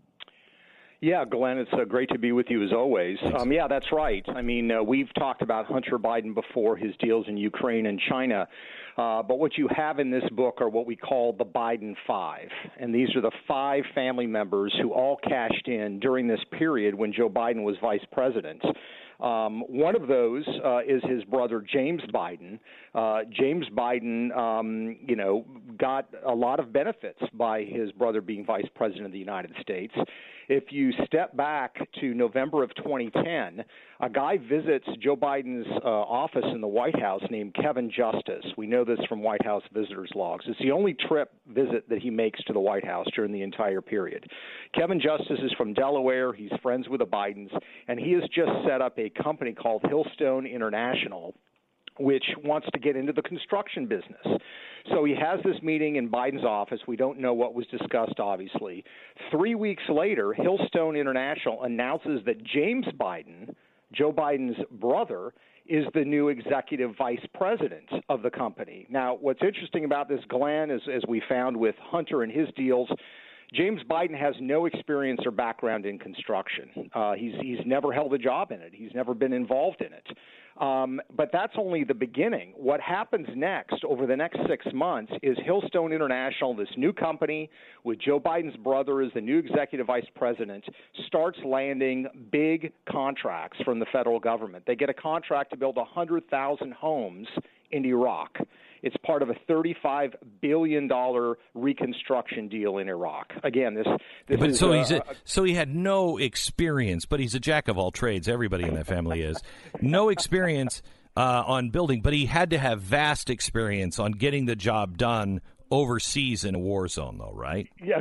Yeah, Glenn, it's great to be with you as always. Yeah, that's right. I mean, we've talked about Hunter Biden before, his deals in Ukraine and China. But what you have in this book are what we call the Biden Five. And these are the five family members who all cashed in during this period when Joe Biden was vice president. One of those is his brother, James Biden. James Biden, got a lot of benefits by his brother being vice president of the United States. If you step back to November of 2010, a guy visits Joe Biden's office in the White House named Kevin Justice. We know this from White House visitors logs. It's the only visit that he makes to the White House during the entire period. Kevin Justice is from Delaware. He's friends with the Bidens, and he has just set up a company called Hillstone International, which wants to get into the construction business. So he has this meeting in Biden's office. We don't know what was discussed, obviously. 3 weeks later, Hillstone International announces that James Biden, Joe Biden's brother, is the new executive vice president of the company. Now, what's interesting about this, Glenn, is, as we found with Hunter and his deals, James Biden has no experience or background in construction. He's never held a job in it. He's never been involved in it. But that's only the beginning. What happens next, over the next 6 months, is Hillstone International, this new company with Joe Biden's brother as the new executive vice president, starts landing big contracts from the federal government. They get a contract to build 100,000 homes in Iraq. It's part of a $35 billion reconstruction deal in Iraq. Again, this is... So he had no experience, but he's a jack of all trades. Everybody in that family is. No experience on building, but he had to have vast experience on getting the job done overseas in a war zone, though, right? Yeah,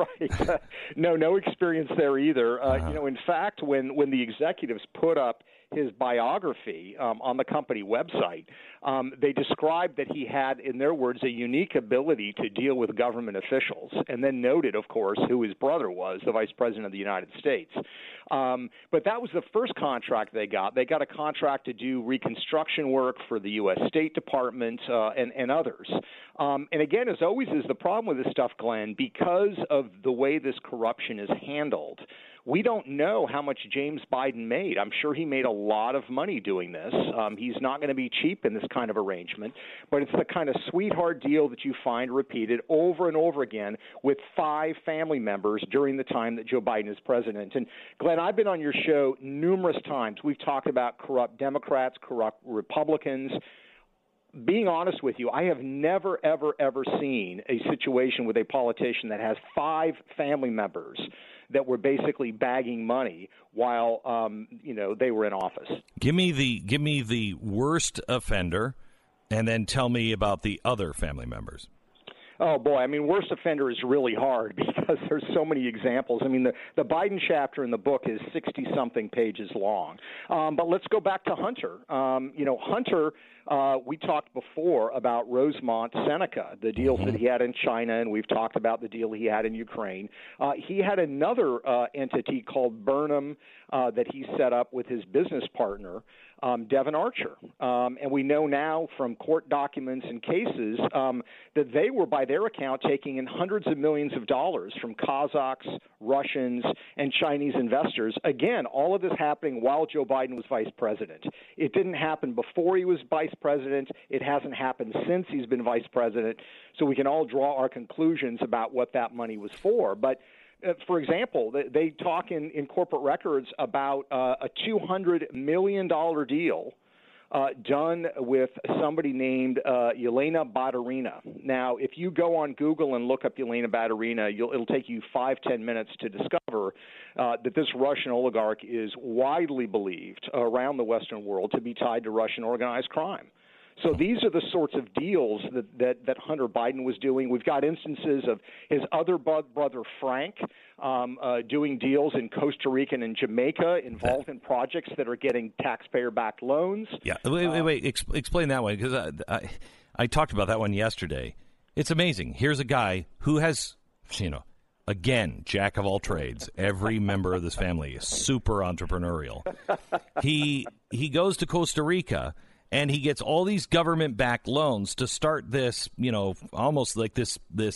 right. No experience there either. In fact, when the executives put up his biography on the company website, they described that he had, in their words, a unique ability to deal with government officials, and then noted, of course, who his brother was, the Vice President of the United States. But that was the first contract they got. They got a contract to do reconstruction work for the U.S. State Department and others. And again, as always is the problem with this stuff, Glenn, because of the way this corruption is handled, we don't know how much James Biden made. I'm sure he made a lot of money doing this. He's not going to be cheap in this kind of arrangement, but it's the kind of sweetheart deal that you find repeated over and over again with 5 family members during the time that Joe Biden is president. And, Glenn, I've been on your show numerous times. We've talked about corrupt Democrats, corrupt Republicans. Being honest with you, I have never, ever, ever seen a situation with a politician that has 5 family members that were basically bagging money while they were in office. Give me the worst offender, and then tell me about the other family members. Oh, boy. I mean, worst offender is really hard because there's so many examples. I mean, the Biden chapter in the book is 60-something pages long. But let's go back to Hunter. Hunter, we talked before about Rosemont Seneca, the deals that he had in China, and we've talked about the deal he had in Ukraine. He had another entity called Burnham that he set up with his business partner, Devon Archer. And we know now from court documents and cases that they were, by their account, taking in hundreds of millions of dollars from Kazakhs, Russians, and Chinese investors. Again, all of this happening while Joe Biden was vice president. It didn't happen before he was vice president. It hasn't happened since he's been vice president. So we can all draw our conclusions about what that money was for. But for example, they talk in corporate records about a $200 million deal done with somebody named Yelena Baturina. Now, if you go on Google and look up Yelena Baturina, it'll take you 5-10 minutes to discover that this Russian oligarch is widely believed around the Western world to be tied to Russian organized crime. So these are the sorts of deals that Hunter Biden was doing. We've got instances of his other brother, Frank, doing deals in Costa Rica and in Jamaica involved in projects that are getting taxpayer-backed loans. Yeah, wait. Explain that one, because I talked about that one yesterday. It's amazing. Here's a guy who has, again, jack of all trades. Every member of this family is super entrepreneurial. He goes to Costa Rica, and he gets all these government-backed loans to start this, almost like this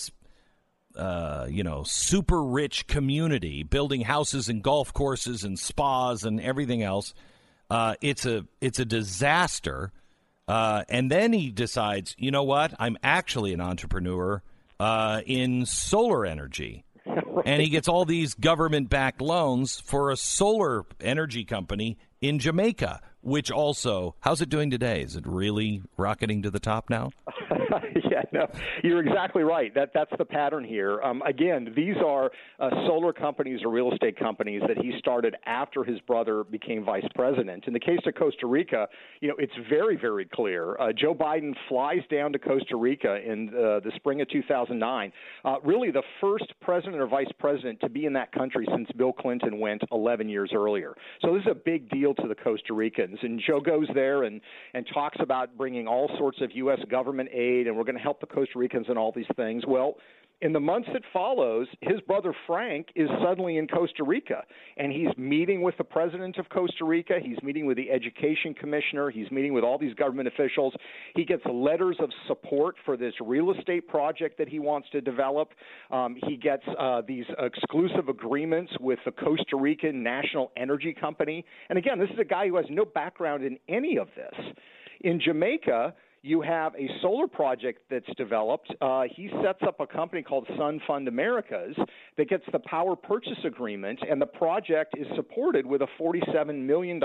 super rich community, building houses and golf courses and spas and everything else. It's a disaster. And then he decides, you know what? I'm actually an entrepreneur in solar energy. And he gets all these government-backed loans for a solar energy company in Jamaica, which also, how's it doing today? Is it really rocketing to the top now? Yeah, no, you're exactly right. That's the pattern here. Again, these are solar companies or real estate companies that he started after his brother became vice president. In the case of Costa Rica, it's very, very clear. Joe Biden flies down to Costa Rica in the spring of 2009, really the first president or vice president to be in that country since Bill Clinton went 11 years earlier. So this is a big deal to the Costa Ricans. And Joe goes there and talks about bringing all sorts of U.S. government aid, and we're going to help the Costa Ricans and all these things. Well, in the months that follows, his brother Frank is suddenly in Costa Rica, and he's meeting with the president of Costa Rica. He's meeting with the education commissioner. He's meeting with all these government officials. He gets letters of support for this real estate project that he wants to develop. He gets these exclusive agreements with the Costa Rican National Energy Company. And again, this is a guy who has no background in any of this. In Jamaica, you have a solar project that's developed. He sets up a company called Sun Fund Americas that gets the power purchase agreement, and the project is supported with a $47 million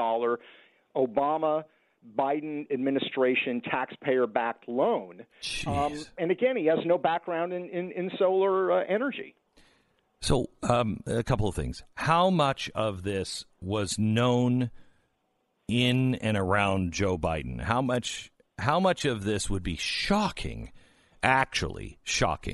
Obama-Biden administration taxpayer-backed loan. And again, he has no background in solar energy. So a couple of things. How much of this was known in and around Joe Biden? How much of this would be shocking, actually shocking,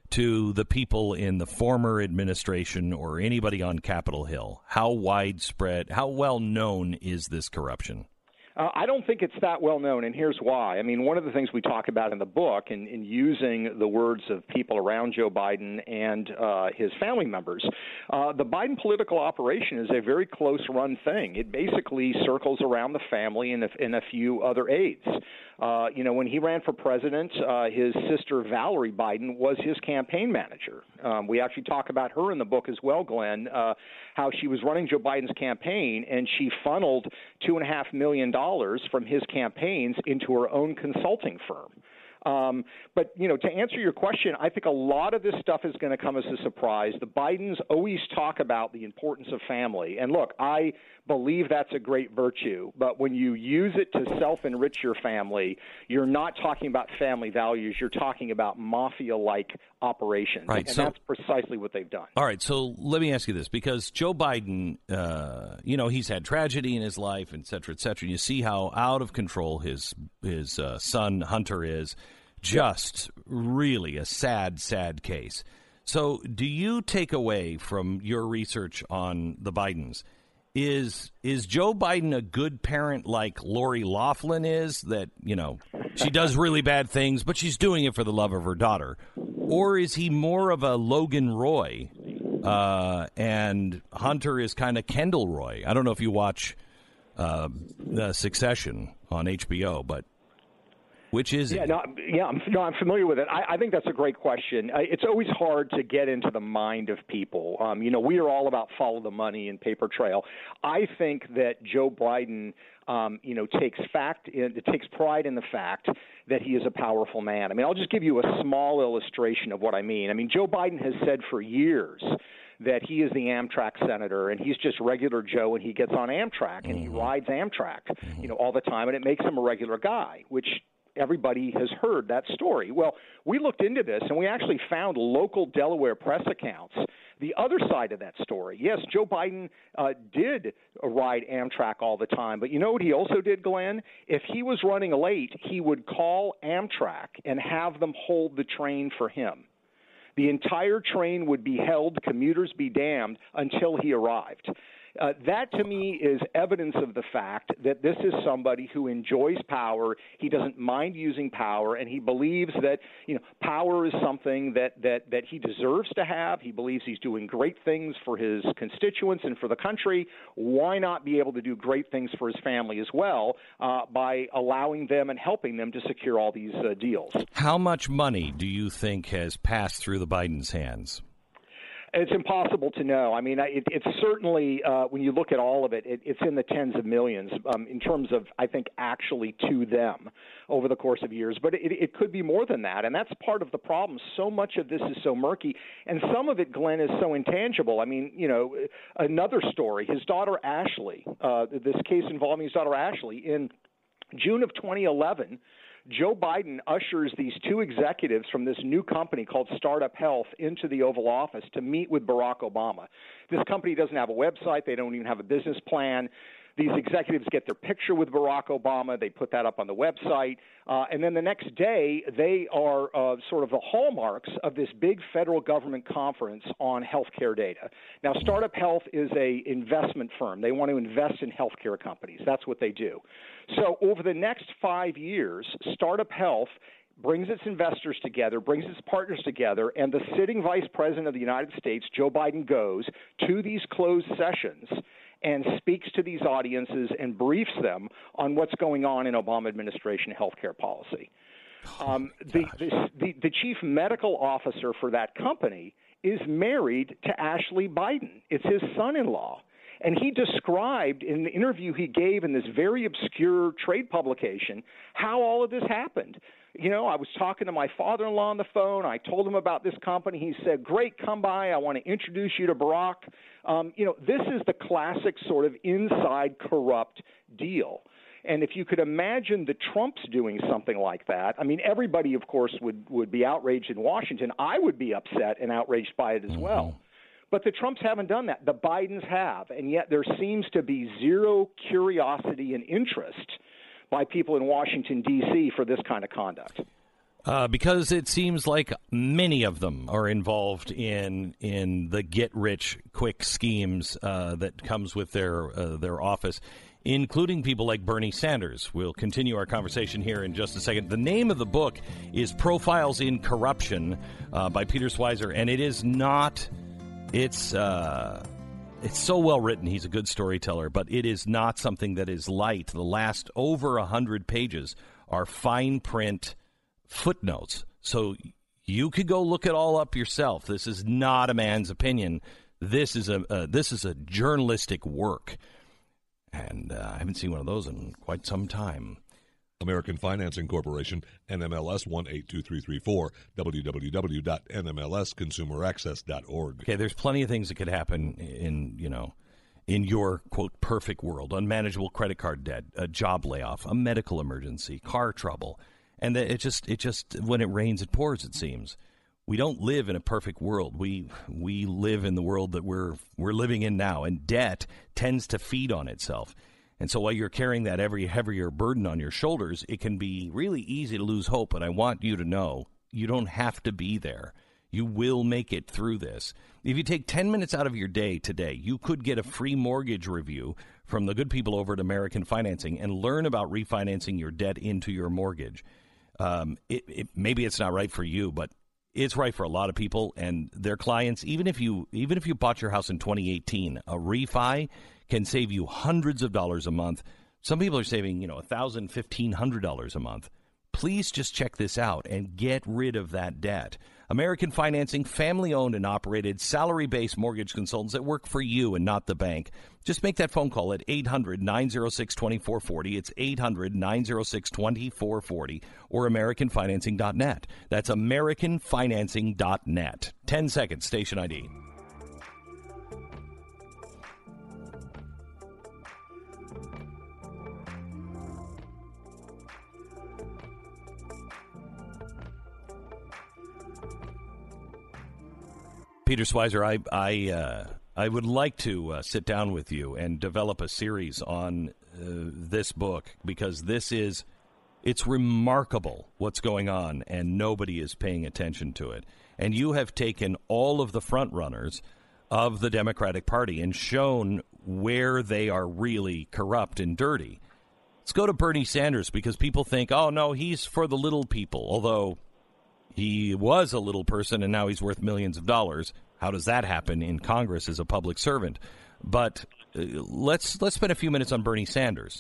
to the people in the former administration or anybody on Capitol Hill? How widespread, how well known is this corruption? I don't think it's that well known, and here's why. I mean, one of the things we talk about in the book, in using the words of people around Joe Biden and his family members, the Biden political operation is a very close-run thing. It basically circles around the family and a few other aides. When he ran for president, his sister Valerie Biden was his campaign manager. We actually talk about her in the book as well, Glenn, how she was running Joe Biden's campaign, and she funneled $2.5 million from his campaigns into her own consulting firm. But to answer your question, I think a lot of this stuff is going to come as a surprise. The Bidens always talk about the importance of family. And look, I believe that's a great virtue. But when you use it to self-enrich your family, you're not talking about family values. You're talking about mafia-like operations. Right. And that's precisely what they've done. All right. So let me ask you this, because Joe Biden, he's had tragedy in his life, et cetera, et cetera. You see how out of control his son Hunter is. Just really a sad, sad case. So do you take away from your research on the Bidens, is Joe Biden a good parent like Lori Loughlin is, that, she does really bad things, but she's doing it for the love of her daughter? Or is he more of a Logan Roy and Hunter is kind of Kendall Roy? I don't know if you watch Succession on HBO, but which is it? I'm familiar with it. I think that's a great question. It's always hard to get into the mind of people. We are all about follow the money and paper trail. I think that Joe Biden, takes pride in the fact that he is a powerful man. I mean, I'll just give you a small illustration of what I mean. I mean, Joe Biden has said for years that he is the Amtrak senator, and he's just regular Joe, and he gets on Amtrak, and he rides Amtrak, all the time, and it makes him a regular guy, which everybody has heard that story. Well, we looked into this, and we actually found local Delaware press accounts. The other side of that story, yes, Joe Biden did ride Amtrak all the time, but you know what he also did, Glenn? If he was running late, he would call Amtrak and have them hold the train for him. The entire train would be held, commuters be damned, until he arrived. That, to me, is evidence of the fact that this is somebody who enjoys power. He doesn't mind using power, and he believes that power is something that he deserves to have. He believes he's doing great things for his constituents and for the country. Why not be able to do great things for his family as well by allowing them and helping them to secure all these deals? How much money do you think has passed through the Biden's hands? It's impossible to know. I mean, it's certainly, when you look at all of it, it's in the tens of millions in terms of, I think, actually to them over the course of years. But it could be more than that, and that's part of the problem. So much of this is so murky, and some of it, Glenn, is so intangible. I mean, another story, his daughter Ashley, this case involving his daughter Ashley, in June of 2011, Joe Biden ushers these two executives from this new company called Startup Health into the Oval Office to meet with Barack Obama. This company doesn't have a website. They don't even have a business plan. These executives get their picture with Barack Obama. They put that up on the website. And then the next day, they are sort of the hallmarks of this big federal government conference on healthcare data. Now, Startup Health is an investment firm. They want to invest in healthcare companies. That's what they do. So over the next 5 years, Startup Health brings its investors together, brings its partners together, and the sitting vice president of the United States, Joe Biden, goes to these closed sessions and speaks to these audiences and briefs them on what's going on in Obama administration healthcare policy. The chief medical officer for that company is married to Ashley Biden. It's his son-in-law. And he described in the interview he gave in this very obscure trade publication how all of this happened. I was talking to my father-in-law on the phone. I told him about this company. He said, great, come by. I want to introduce you to Barack. This is the classic sort of inside corrupt deal. And if you could imagine the Trumps doing something like that, I mean, everybody, of course, would be outraged in Washington. I would be upset and outraged by it as well. But the Trumps haven't done that. The Bidens have. And yet there seems to be zero curiosity and interest by people in Washington, D.C. for this kind of conduct. Because it seems like many of them are involved in the get-rich-quick schemes that comes with their office, including people like Bernie Sanders. We'll continue our conversation here in just a second. The name of the book is Profiles in Corruption by Peter Schweizer, and it is not – it's so well written. He's a good storyteller, but it is not something that is light. The last over 100 pages are fine print footnotes, so you could go look it all up yourself. This is not a man's opinion. This is a journalistic work, and I haven't seen one of those in quite some time. American Financing Corporation, NMLS 182334, www.nmlsconsumeraccess.org. Okay, there's plenty of things that could happen in your, quote, perfect world. Unmanageable credit card debt, a job layoff, a medical emergency, car trouble. And it just when it rains, it pours, it seems. We don't live in a perfect world. We live in the world that we're living in now, and debt tends to feed on itself. And so while you're carrying that every heavier burden on your shoulders, it can be really easy to lose hope. And I want you to know you don't have to be there. You will make it through this. If you take 10 minutes out of your day today, you could get a free mortgage review from the good people over at American Financing and learn about refinancing your debt into your mortgage. Maybe it's not right for you, but it's right for a lot of people and their clients. Even if you bought your house in 2018, a refi can save you hundreds of dollars a month. Some people are saving, $1,000, $1,500 a month. Please just check this out and get rid of that debt. American Financing, family-owned and operated, salary-based mortgage consultants that work for you and not the bank. Just make that phone call at 800-906-2440. It's 800-906-2440 or AmericanFinancing.net. That's AmericanFinancing.net. 10 seconds, station ID. Peter Schweizer, I would like to sit down with you and develop a series on this book, because it's remarkable what's going on and nobody is paying attention to it. And you have taken all of the front runners of the Democratic Party and shown where they are really corrupt and dirty. Let's go to Bernie Sanders, because people think, oh, no, he's for the little people, although he was a little person and now he's worth millions of dollars. How does that happen in Congress as a public servant? But let's spend a few minutes on Bernie Sanders.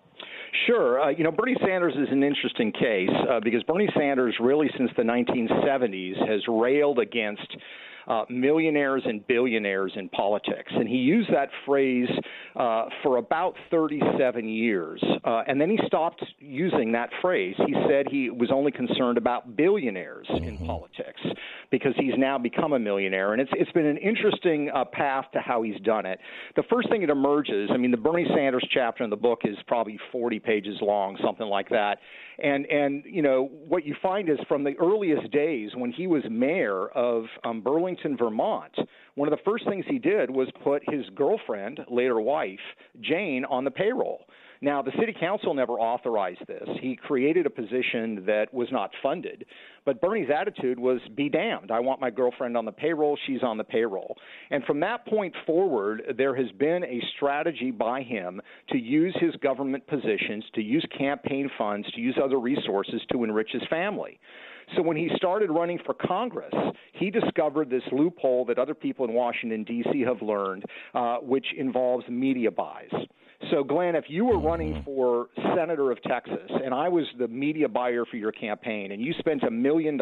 Sure. Bernie Sanders is an interesting case because Bernie Sanders really since the 1970s has railed against millionaires and billionaires in politics. And he used that phrase for about 37 years. And then he stopped using that phrase. He said he was only concerned about billionaires in politics because he's now become a millionaire. And it's been an interesting path to how he's done it. The first thing that emerges, the Bernie Sanders chapter in the book is probably 40 pages long, something like that. And what you find is from the earliest days when he was mayor of Burlington, Vermont, one of the first things he did was put his girlfriend, later wife, Jane, on the payroll. Now, the city council never authorized this. He created a position that was not funded. But Bernie's attitude was, be damned. I want my girlfriend on the payroll. She's on the payroll. And from that point forward, there has been a strategy by him to use his government positions, to use campaign funds, to use other resources to enrich his family. So when he started running for Congress, he discovered this loophole that other people in Washington, D.C. have learned, which involves media buys. So, Glenn, if you were running for senator of Texas and I was the media buyer for your campaign and you spent $1 million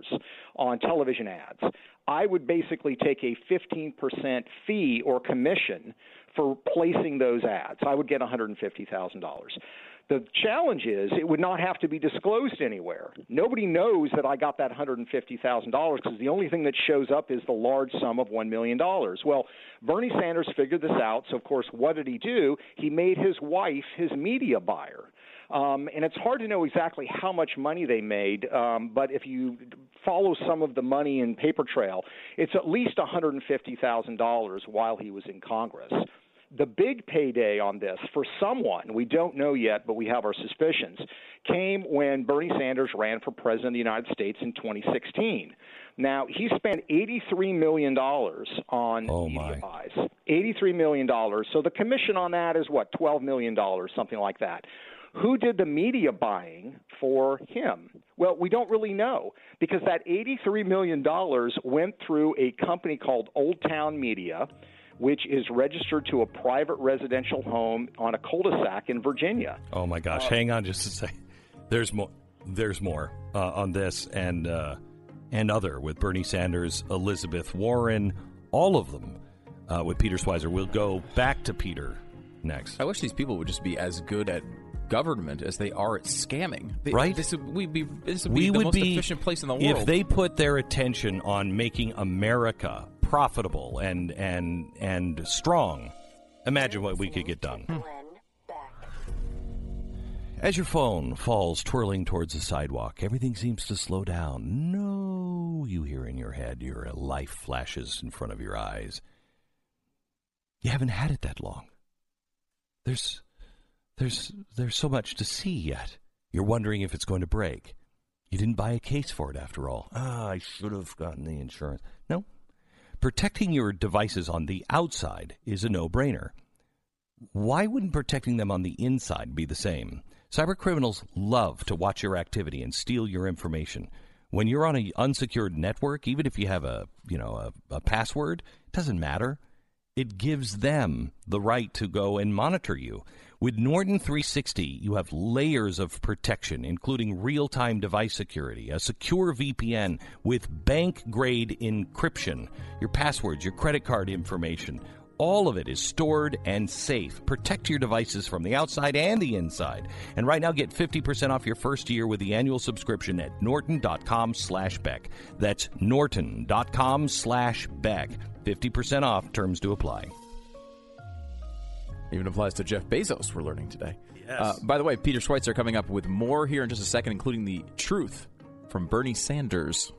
on television ads, I would basically take a 15% fee or commission for placing those ads. I would get $150,000. The challenge is it would not have to be disclosed anywhere. Nobody knows that I got that $150,000 because the only thing that shows up is the large sum of $1 million. Well, Bernie Sanders figured this out. So, of course, what did he do? He made his wife his media buyer. And it's hard to know exactly how much money they made, but if you follow some of the money in paper trail, it's at least $150,000 while he was in Congress. the big payday on this for someone, we don't know yet, but we have our suspicions, came when Bernie Sanders ran for president of the United States in 2016. Now, he spent $83 million on media buys. $83 million. So the commission on that is what, $12 million, something like that. Who did the media buying for him? Well, we don't really know, because that $83 million went through a company called Old Town Media, which is registered to a private residential home on a cul-de-sac in Virginia. Oh, my gosh. Hang on just a second. There's more on this and other with Bernie Sanders, Elizabeth Warren, all of them with Peter Schweizer. We'll go back to Peter next. I wish these people would just be as good at government as they are at scamming. Right? This would be the most efficient place in the world. If they put their attention on making America profitable and strong, imagine what we could get done. As your phone falls twirling towards the sidewalk, everything seems to slow down. No, you hear in your head, your life flashes in front of your eyes. You haven't had it that long. There's so much to see yet. You're wondering if it's going to break. You didn't buy a case for it after all. I should have gotten the insurance. No. Protecting your devices on the outside is a no-brainer. Why wouldn't protecting them on the inside be the same? Cyber criminals love to watch your activity and steal your information. When you're on an unsecured network, even if you have a password, it doesn't matter. It gives them the right to go and monitor you. With Norton 360, you have layers of protection, including real-time device security, a secure VPN with bank-grade encryption, your passwords, your credit card information. All of it is stored and safe. Protect your devices from the outside and the inside. And right now, get 50% off your first year with the annual subscription at norton.com/Beck. That's norton.com/Beck. 50% off. Terms to apply. Even applies to Jeff Bezos, we're learning today. Yes. By the way, Peter Schweitzer coming up with more here in just a second, including the truth from Bernie Sanders.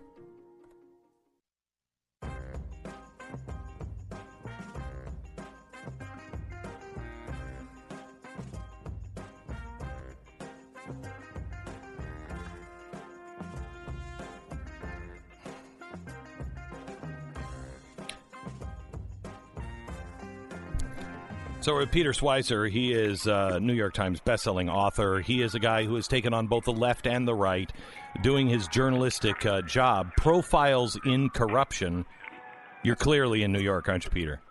So with Peter Schweizer, he is a New York Times bestselling author. He is a guy who has taken on both the left and the right, doing his journalistic job. Profiles in Corruption. You're clearly in New York, aren't you, Peter?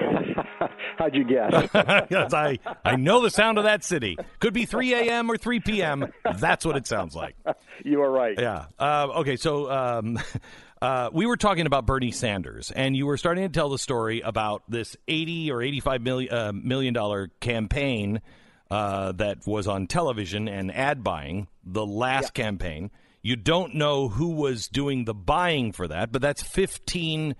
How'd you guess? Because I know the sound of that city. Could be 3 a.m. or 3 p.m. That's what it sounds like. You are right. Yeah. Okay, so we were talking about Bernie Sanders, and you were starting to tell the story about this $80 or $85 million campaign that was on television and ad buying, the last campaign. You don't know who was doing the buying for that, but that's 15%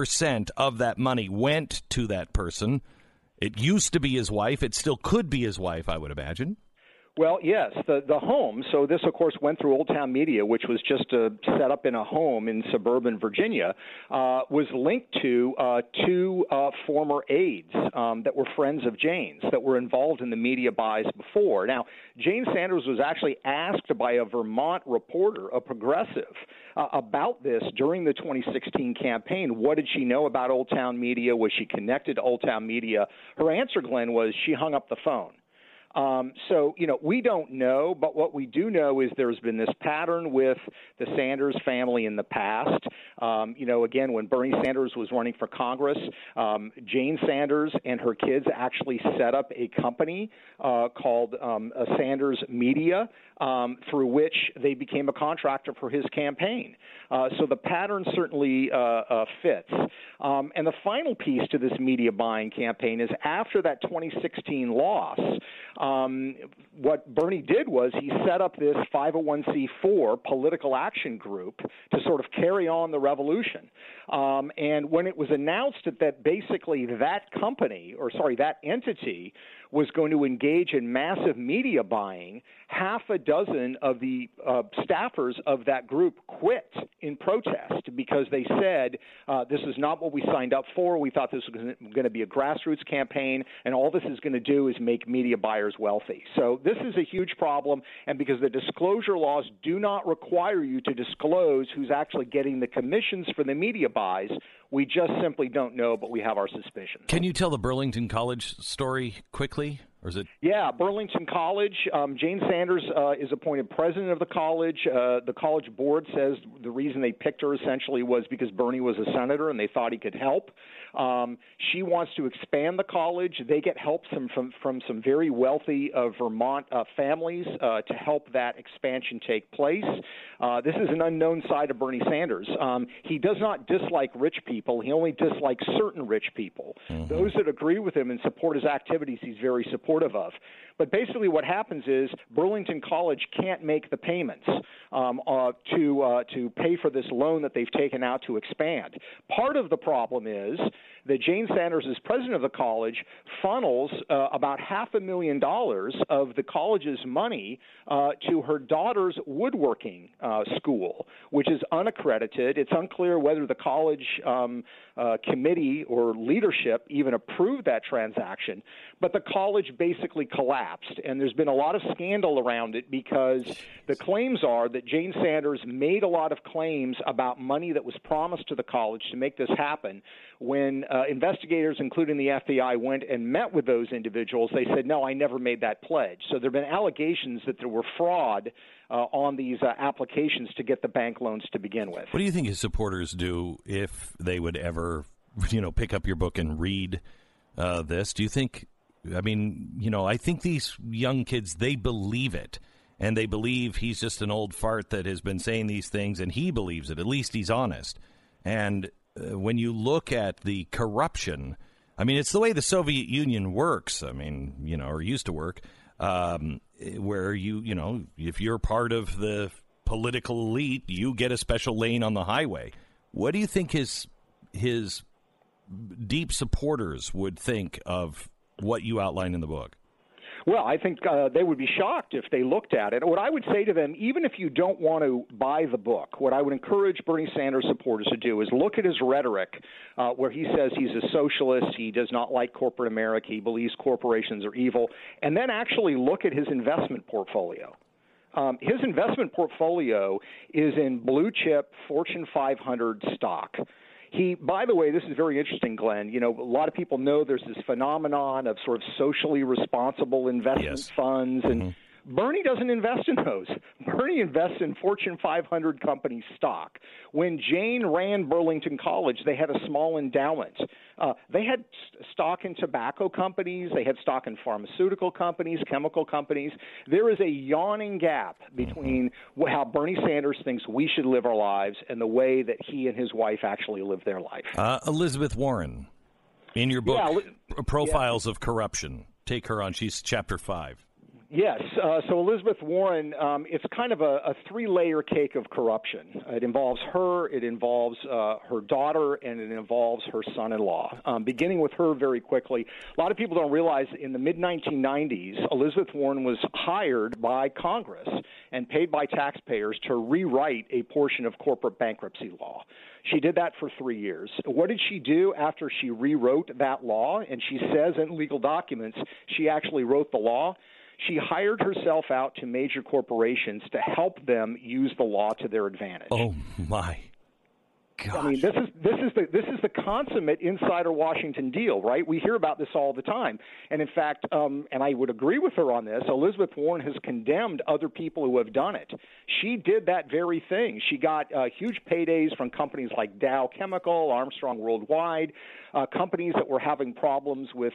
of that money went to that person. It used to be his wife. It still could be his wife, I would imagine. Well, yes, the home. So this, of course, went through Old Town Media, which was just set up in a home in suburban Virginia, was linked to two former aides that were friends of Jane's that were involved in the media buys before. Now, Jane Sanders was actually asked by a Vermont reporter, a progressive, about this during the 2016 campaign. What did she know about Old Town Media? Was she connected to Old Town Media? Her answer, Glenn, was she hung up the phone. So, we don't know, but what we do know is there's been this pattern with the Sanders family in the past. Again, when Bernie Sanders was running for Congress, Jane Sanders and her kids actually set up a company called Sanders Media, through which they became a contractor for his campaign. So the pattern certainly fits. And the final piece to this media buying campaign is after that 2016 loss, What Bernie did was he set up this 501c4 political action group to sort of carry on the revolution. And when it was announced that basically that entity was going to engage in massive media buying, half a dozen of the staffers of that group quit in protest because they said, this is not what we signed up for. We thought this was going to be a grassroots campaign, and all this is going to do is make media buyers wealthy. So this is a huge problem, and because the disclosure laws do not require you to disclose who's actually getting the commissions for the media buys, we just simply don't know, but we have our suspicions. Can you tell the Burlington College story quickly? Or is it? Yeah, Burlington College. Jane Sanders is appointed president of the college. The college board says the reason they picked her essentially was because Bernie was a senator and they thought he could help. She wants to expand the college. They get help from some very wealthy Vermont families to help that expansion take place. This is an unknown side of Bernie Sanders. He does not dislike rich people. He only dislikes certain rich people. Mm-hmm. Those that agree with him and support his activities, he's very supportive of. But basically what happens is Burlington College can't make the payments to pay for this loan that they've taken out to expand. Part of the problem is that Jane Sanders, as president of the college, funnels about $500,000 of the college's money to her daughter's woodworking school, which is unaccredited. It's unclear whether the college committee or leadership even approved that transaction, but the college basically collapsed, and there's been a lot of scandal around it because the claims are that Jane Sanders made a lot of claims about money that was promised to the college to make this happen. When investigators, including the FBI, went and met with those individuals, they said, no, I never made that pledge. So there have been allegations that there were fraud on these applications to get the bank loans to begin with. What do you think his supporters do if they would ever, pick up your book and read this? Do you think, I think these young kids, they believe it. And they believe he's just an old fart that has been saying these things, and he believes it. At least he's honest. And when you look at the corruption, it's the way the Soviet Union works, or used to work, where if you're part of the political elite, you get a special lane on the highway. What do you think his deep supporters would think of what you outline in the book? Well, I think they would be shocked if they looked at it. What I would say to them, even if you don't want to buy the book, what I would encourage Bernie Sanders supporters to do is look at his rhetoric where he says he's a socialist, he does not like corporate America, he believes corporations are evil, and then actually look at his investment portfolio. His investment portfolio is in blue-chip Fortune 500 stock. By the way, this is very interesting, Glenn. A lot of people know there's this phenomenon of sort of socially responsible investment funds, and Bernie doesn't invest in those. Bernie invests in Fortune 500 company stock. When Jane ran Burlington College, they had a small endowment. They had stock in tobacco companies. They had stock in pharmaceutical companies, chemical companies. There is a yawning gap between how Bernie Sanders thinks we should live our lives and the way that he and his wife actually live their life. Elizabeth Warren, in your book, Profiles of Corruption. Take her on. She's chapter 5. Yes. So Elizabeth Warren, it's kind of a three-layer cake of corruption. It involves her, it involves her daughter, and it involves her son-in-law. Beginning with her very quickly, a lot of people don't realize in the mid-1990s, Elizabeth Warren was hired by Congress and paid by taxpayers to rewrite a portion of corporate bankruptcy law. She did that for 3 years. What did she do after she rewrote that law? And she says in legal documents she actually wrote the law. She hired herself out to major corporations to help them use the law to their advantage. Oh my gosh! This is the consummate insider Washington deal, right? We hear about this all the time, and in fact, and I would agree with her on this. Elizabeth Warren has condemned other people who have done it. She did that very thing. She got huge paydays from companies like Dow Chemical, Armstrong Worldwide. Companies that were having problems with,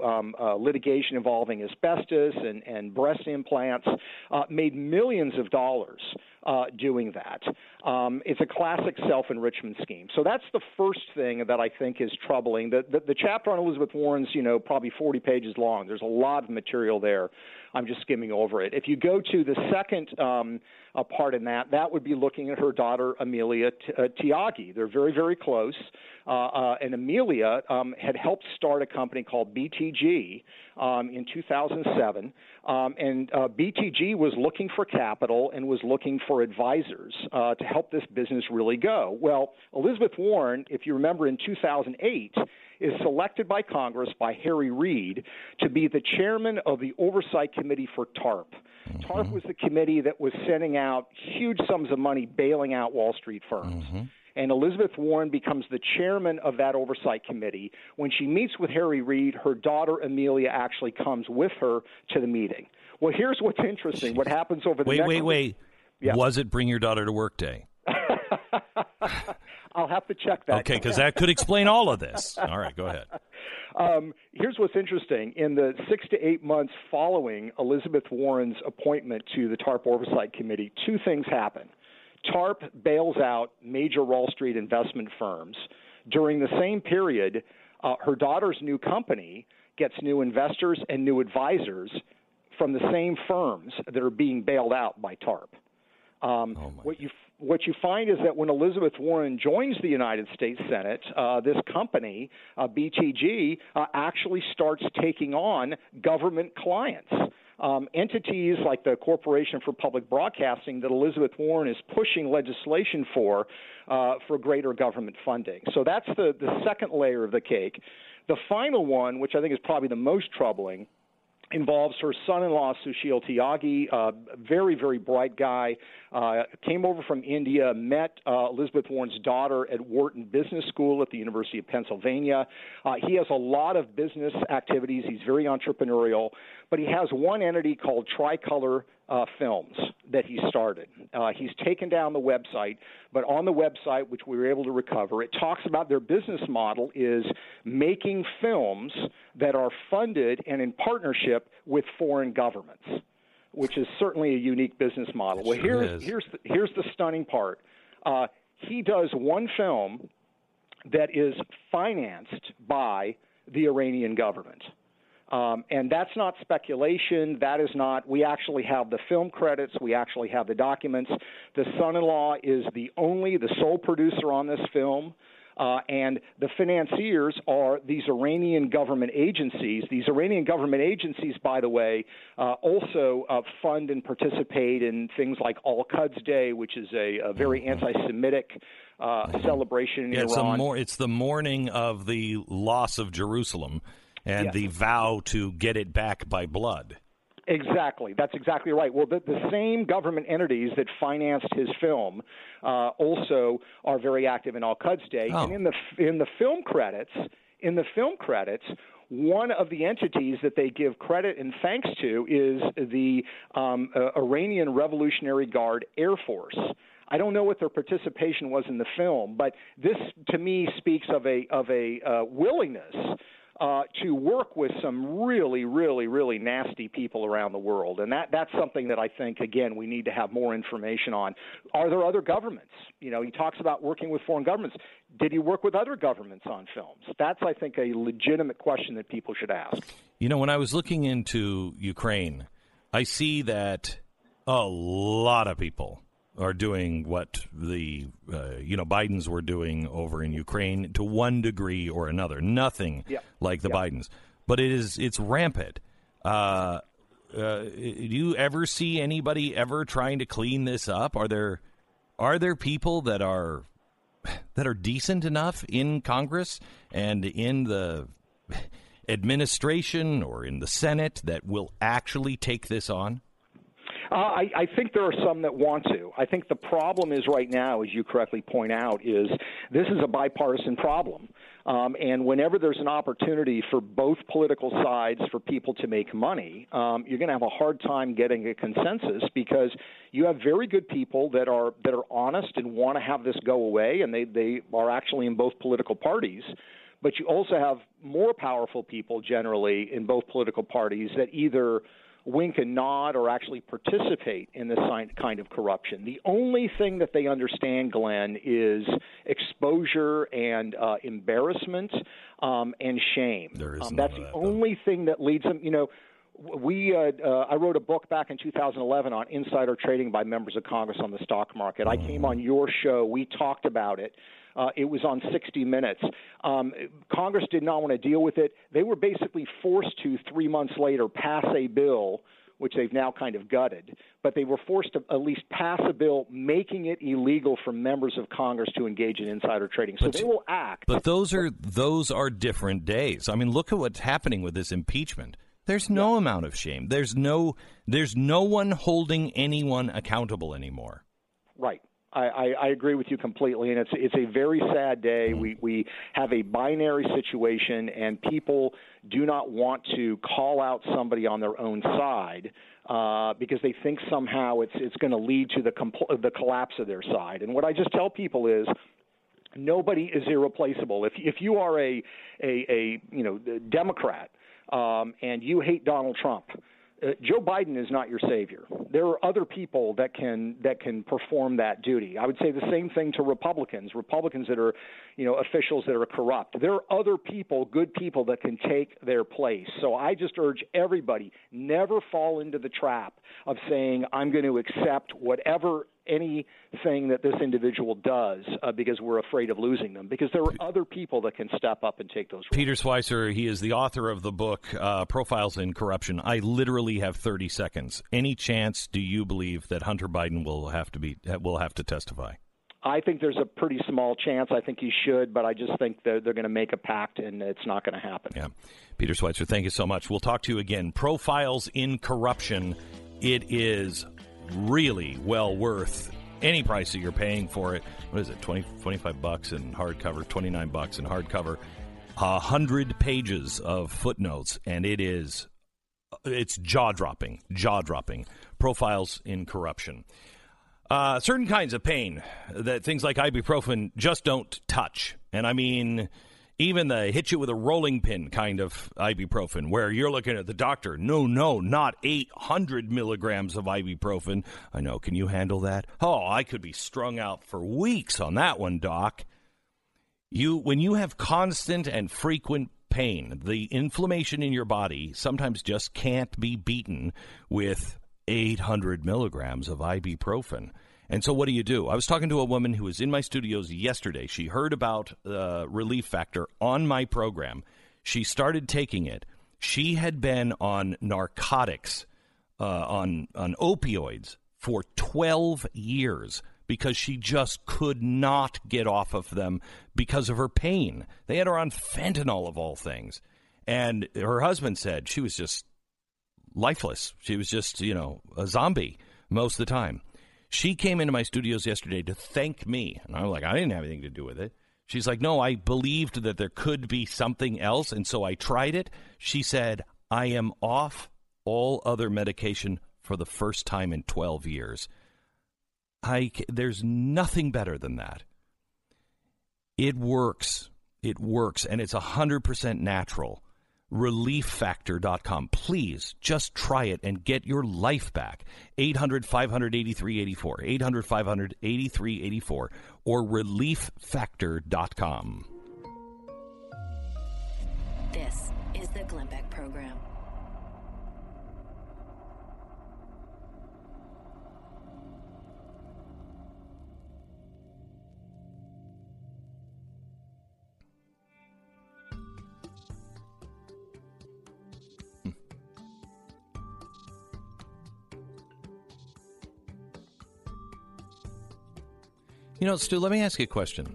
litigation involving asbestos and breast implants, made millions of dollars doing that. It's a classic self-enrichment investment scheme. So that's the first thing that I think is troubling. The chapter on Elizabeth Warren's, probably 40 pages long. There's a lot of material there. I'm just skimming over it. If you go to the second part in that would be looking at her daughter, Amelia Tyagi. They're very, very close. And Amelia had helped start a company called BTG in 2007. And BTG was looking for capital and was looking for advisors to help this business really go. Well, Elizabeth Warren, if you remember, in 2008, is selected by Congress, by Harry Reid, to be the chairman of the Oversight Committee for TARP. Mm-hmm. TARP was the committee that was sending out huge sums of money bailing out Wall Street firms. Mm-hmm. And Elizabeth Warren becomes the chairman of that oversight committee. When she meets with Harry Reid, her daughter Amelia actually comes with her to the meeting. Well, here's what's interesting. What happens over the next... Wait. Yeah. Was it Bring Your Daughter to Work Day? I'll have to check that. Okay, because that could explain all of this. All right, go ahead. Here's what's interesting. In the 6 to 8 months following Elizabeth Warren's appointment to the TARP Oversight Committee, two things happen. TARP bails out major Wall Street investment firms. During the same period, her daughter's new company gets new investors and new advisors from the same firms that are being bailed out by TARP. What you find is that when Elizabeth Warren joins the United States Senate, this company, BTG, actually starts taking on government clients. Entities like the Corporation for Public Broadcasting that Elizabeth Warren is pushing legislation for greater government funding. So that's the second layer of the cake. The final one, which I think is probably the most troubling, involves her son-in-law, Sushil Tyagi, a very, very bright guy, came over from India, met Elizabeth Warren's daughter at Wharton Business School at the University of Pennsylvania. He has a lot of business activities. He's very entrepreneurial, but he has one entity called Tricolor Films that he started. He's taken down the website, but on the website, which we were able to recover, it talks about their business model is making films that are funded and in partnership with foreign governments, which is certainly a unique business model. Well, here's the stunning part. He does one film that is financed by the Iranian government. And that's not speculation. That is not – we actually have the film credits. We actually have the documents. The son-in-law is the sole producer on this film. And the financiers are these Iranian government agencies. These Iranian government agencies, by the way, also fund and participate in things like Al-Quds Day, which is a very anti-Semitic celebration in Iran. It's the mourning of the loss of Jerusalem. And the vow to get it back by blood. Exactly. That's exactly right. Well, the same government entities that financed his film also are very active in Al-Quds Day. Oh. And in the film credits, one of the entities that they give credit and thanks to is the Iranian Revolutionary Guard Air Force. I don't know what their participation was in the film, but this, to me, speaks of a willingness to work with some really, really, really nasty people around the world. And that's something that I think, again, we need to have more information on. Are there other governments? He talks about working with foreign governments. Did he work with other governments on films? That's, I think, a legitimate question that people should ask. When I was looking into Ukraine, I see that a lot of people are doing what the Bidens were doing over in Ukraine to one degree or another. Nothing like the Bidens, but it's rampant. Do you ever see anybody ever trying to clean this up? Are there people that are decent enough in Congress and in the administration or in the Senate that will actually take this on? I think there are some that want to. I think the problem is right now, as you correctly point out, is this is a bipartisan problem. And whenever there's an opportunity for both political sides for people to make money, you're going to have a hard time getting a consensus because you have very good people that are honest and want to have this go away, and they are actually in both political parties. But you also have more powerful people generally in both political parties that either wink and nod or actually participate in this kind of corruption. The only thing that they understand, Glenn, is exposure and embarrassment and shame. That's the only thing that leads them. You know, I wrote a book back in 2011 on insider trading by members of Congress on the stock market. I came on your show. We talked about it. It was on 60 Minutes. Congress did not want to deal with it. They were basically forced to, 3 months later, pass a bill, which they've now kind of gutted, but they were forced to at least pass a bill making it illegal for members of Congress to engage in insider trading. So they will act. But those are different days. I mean, look at what's happening with this impeachment. There's no amount of shame. There's no one holding anyone accountable anymore. Right. I agree with you completely, and it's a very sad day. We have a binary situation, and people do not want to call out somebody on their own side because they think somehow it's going to lead to the collapse of their side. And what I just tell people is, nobody is irreplaceable. If you are a Democrat and you hate Donald Trump, Joe Biden is not your savior. There are other people that can perform that duty. I would say the same thing to Republicans that are, officials that are corrupt. There are other people, good people, that can take their place. So I just urge everybody, never fall into the trap of saying, I'm going to accept anything that this individual does because we're afraid of losing them, because there are other people that can step up and take those roles. Peter Schweizer, he is the author of the book Profiles in Corruption. I literally have 30 seconds. Any chance do you believe that Hunter Biden will have to testify? I think there's a pretty small chance. I think he should, but I just think they're going to make a pact, and it's not going to happen. Yeah. Peter Schweizer, thank you so much. We'll talk to you again. Profiles in Corruption. It is really well worth any price that you're paying for it. What is it, $25 in hardcover, $29 in hardcover, 100 pages of footnotes, and it's jaw-dropping. Profiles in Corruption. Certain kinds of pain that things like ibuprofen just don't touch. And I mean, even the hit you with a rolling pin kind of ibuprofen, where you're looking at the doctor, no, not 800 milligrams of ibuprofen. I know, can you handle that? Oh, I could be strung out for weeks on that one, doc. When you have constant and frequent pain, the inflammation in your body sometimes just can't be beaten with 800 milligrams of ibuprofen. And so what do? I was talking to a woman who was in my studios yesterday. She heard about Relief Factor on my program. She started taking it. She had been on narcotics, on opioids for 12 years because she just could not get off of them because of her pain. They had her on fentanyl, of all things. And her husband said she was just lifeless. She was just, a zombie most of the time. She came into my studios yesterday to thank me. And I'm like, I didn't have anything to do with it. She's like, no, I believed that there could be something else, and so I tried it. She said, I am off all other medication for the first time in 12 years. There's nothing better than that. It works. It works, and it's 100% natural. ReliefFactor.com. Please just try it and get your life back. 800-500-8384. 800-500-8384 or ReliefFactor.com. This is the Glenn Beck Program. Stu, let me ask you a question.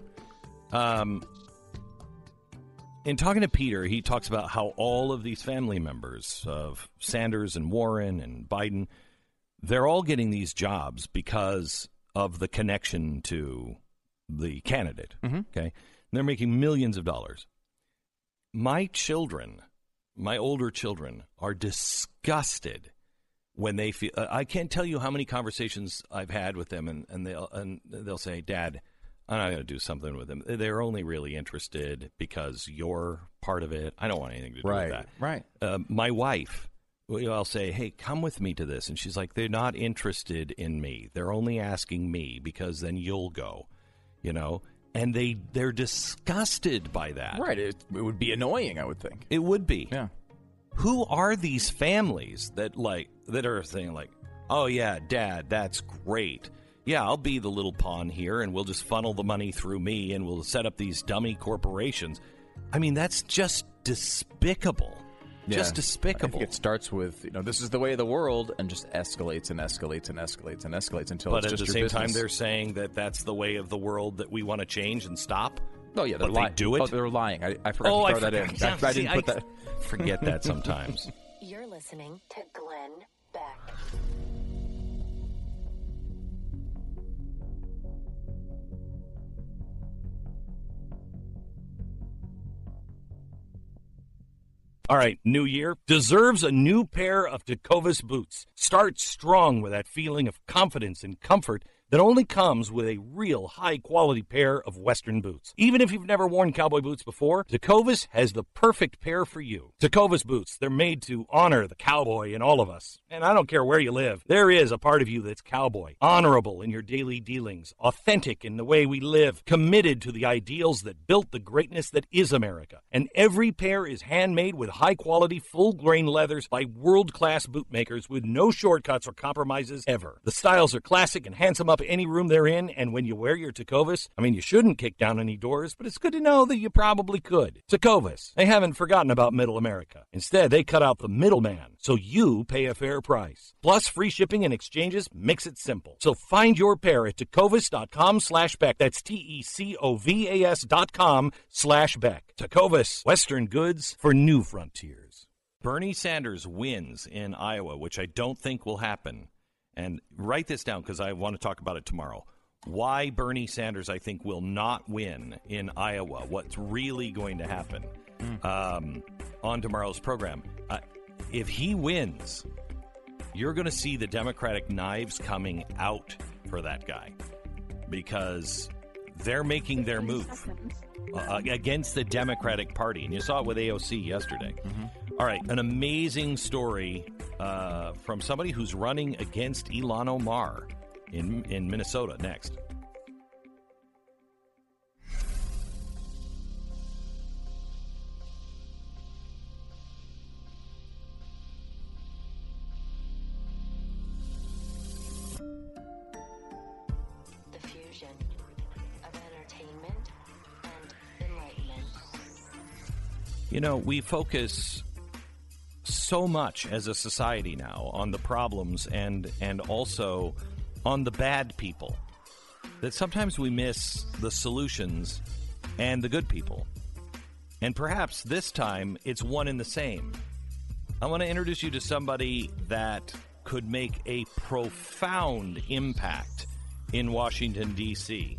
In talking to Peter, he talks about how all of these family members of Sanders and Warren and Biden, they're all getting these jobs because of the connection to the candidate. Mm-hmm. Okay, and they're making millions of dollars. My children, my older children, are disgusted when they feel. I can't tell you how many conversations I've had with them, and they'll say, "Dad, I'm not going to do something with them. They're only really interested because you're part of it. I don't want anything to do with that." Right. My wife I'll say, hey, come with me to this. And she's like, they're not interested in me. They're only asking me because then you'll go, And they're disgusted by that. Right. It would be annoying, I would think. It would be. Yeah. Who are these families that are saying like, oh, yeah, Dad, that's great. Yeah, I'll be the little pawn here, and we'll just funnel the money through me, and we'll set up these dummy corporations. I mean, that's just despicable. Yeah. Just despicable. I think it starts with, this is the way of the world, and just escalates and escalates and escalates and escalates until it's just your business. But at the same time, they're saying that that's the way of the world that we want to change and stop? Oh, yeah, they're lying. They do it? Oh, they're lying. I forgot to throw that in. I didn't put that. Forget that sometimes. You're listening to Glenn Beck. All right, new year deserves a new pair of Tecovas boots. Start strong with that feeling of confidence and comfort that only comes with a real high-quality pair of Western boots. Even if you've never worn cowboy boots before, Tecovas has the perfect pair for you. Tecovas boots, they're made to honor the cowboy in all of us. And I don't care where you live, there is a part of you that's cowboy. Honorable in your daily dealings, authentic in the way we live, committed to the ideals that built the greatness that is America. And every pair is handmade with high-quality, full-grain leathers by world-class bootmakers with no shortcuts or compromises ever. The styles are classic and handsome up any room they're in, and when you wear your Tecovas, you shouldn't kick down any doors, but it's good to know that you probably could. Tecovas, they haven't forgotten about middle America. Instead, they cut out the middleman, so you pay a fair price. Plus, free shipping and exchanges makes it simple. So find your pair at tecovas.com/Beck. That's TECOVAS.com/Beck. Tecovas, Western goods for new frontiers. Bernie Sanders wins in Iowa, which I don't think will happen. And write this down because I want to talk about it tomorrow. Why Bernie Sanders, I think, will not win in Iowa. What's really going to happen on tomorrow's program. If he wins, you're going to see the Democratic knives coming out for that guy because they're making their move against the Democratic Party. And you saw it with AOC yesterday. Mm-hmm. All right, an amazing story from somebody who's running against Ilhan Omar in Minnesota next. The fusion of entertainment and enlightenment. We focus so much as a society now on the problems and also on the bad people that sometimes we miss the solutions and the good people. And perhaps this time it's one and the same. I want to introduce you to somebody that could make a profound impact in Washington, D.C.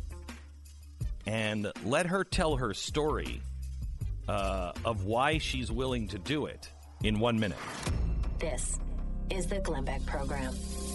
And let her tell her story of why she's willing to do it in 1 minute. This is the Glenn Beck Program.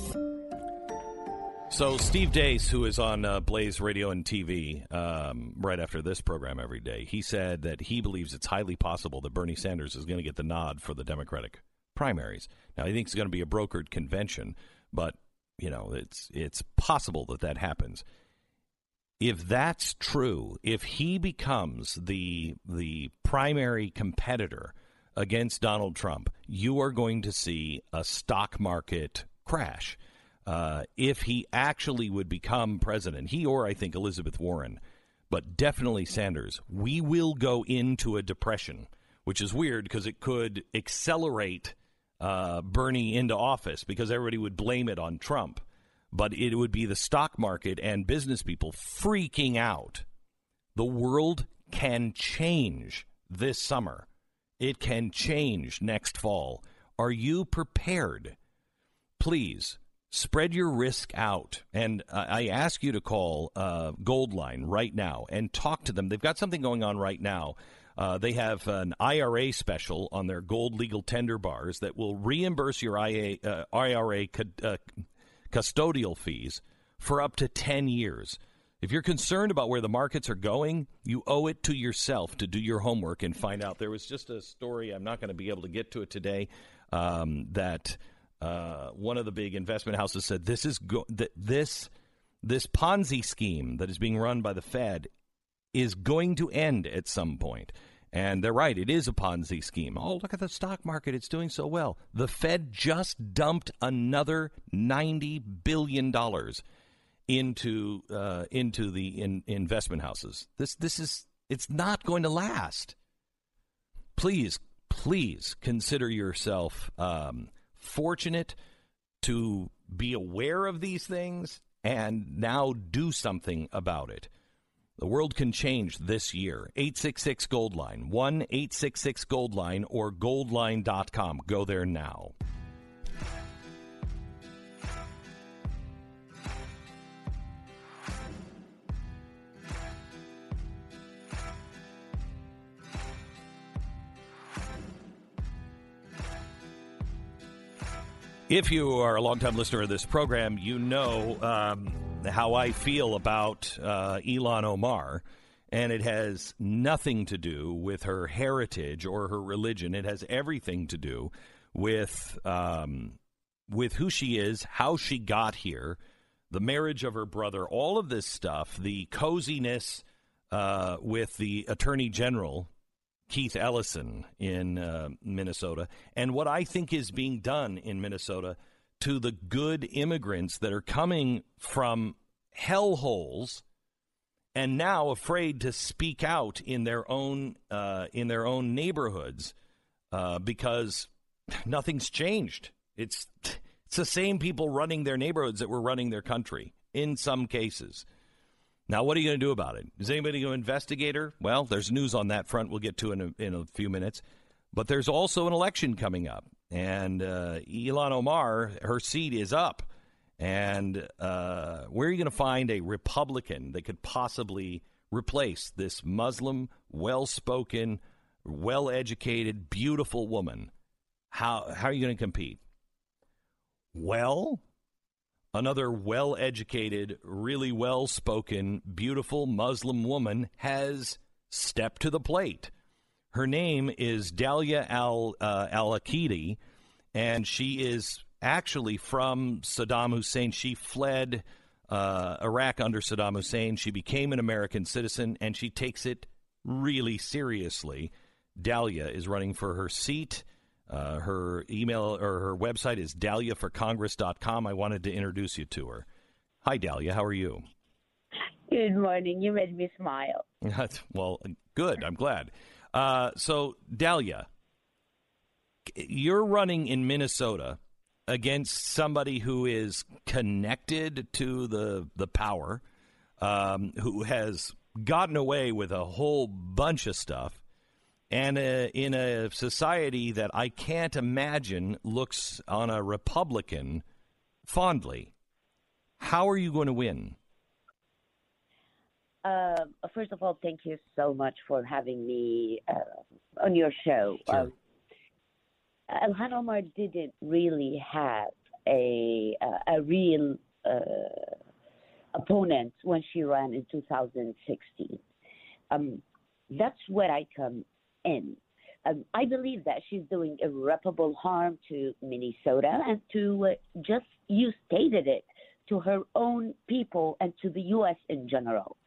So Steve Deace, who is on Blaze Radio and TV right after this program every day, he said that he believes it's highly possible that Bernie Sanders is going to get the nod for the Democratic primaries. Now, he thinks it's going to be a brokered convention, but, it's possible that happens. If that's true, if he becomes the primary competitor against Donald Trump, you are going to see a stock market crash. If he actually would become president, he or I think Elizabeth Warren, but definitely Sanders, we will go into a depression, which is weird because it could accelerate Bernie into office because everybody would blame it on Trump. But it would be the stock market and business people freaking out. The world can change this summer. It can change next fall. Are you prepared? Please spread your risk out. And I ask you to call Goldline right now and talk to them. They've got something going on right now. They have an IRA special on their gold legal tender bars that will reimburse your IRA custodial fees for up to 10 years. If you're concerned about where the markets are going, you owe it to yourself to do your homework and find out. There was just a story, I'm not going to be able to get to it today, that one of the big investment houses said this Ponzi scheme that is being run by the Fed is going to end at some point. And they're right, it is a Ponzi scheme. Oh, look at the stock market, it's doing so well. The Fed just dumped another $90 billion into the investment houses. It's not going to last. Please consider yourself fortunate to be aware of these things and now do something about it. The world can change this year. 866-GOLD-LINE, 1-866-GOLD-LINE, or goldline.com. Go there now. If you are a longtime listener of this program, you know how I feel about Ilhan Omar, and it has nothing to do with her heritage or her religion. It has everything to do with who she is, how she got here, the marriage of her brother, all of this stuff, the coziness with the Attorney General, Keith Ellison, in Minnesota, and what I think is being done in Minnesota to the good immigrants that are coming from hellholes and now afraid to speak out in their own neighborhoods because nothing's changed. It's the same people running their neighborhoods that were running their country in some cases. Now, what are you going to do about it? Is anybody going to investigate her? Well, there's news on that front we'll get to in a few minutes. But there's also an election coming up. And Ilhan Omar, her seat is up. And where are you going to find a Republican that could possibly replace this Muslim, well-spoken, well-educated, beautiful woman? How are you going to compete? Well, another well-educated, really well-spoken, beautiful Muslim woman has stepped to the plate. Her name is Dalia al-Aqidi, and she is actually from Saddam Hussein. She fled Iraq under Saddam Hussein. She became an American citizen, and she takes it really seriously. Dalia is running for her seat. Her email or her website is daliaforcongress.com. I wanted to introduce you to her. Hi, Dalia. How are you? Good morning. You made me smile. Well, good. I'm glad. So, Dalia, you're running in Minnesota against somebody who is connected to the power, who has gotten away with a whole bunch of stuff. And in a society that I can't imagine looks on a Republican fondly. How are you going to win? First of all, thank you so much for having me on your show. Sure. Ilhan Omar didn't really have a real opponent when she ran in 2016. That's where I come in. I believe that she's doing irreparable harm to Minnesota and to you stated it, to her own people and to the U.S. in general.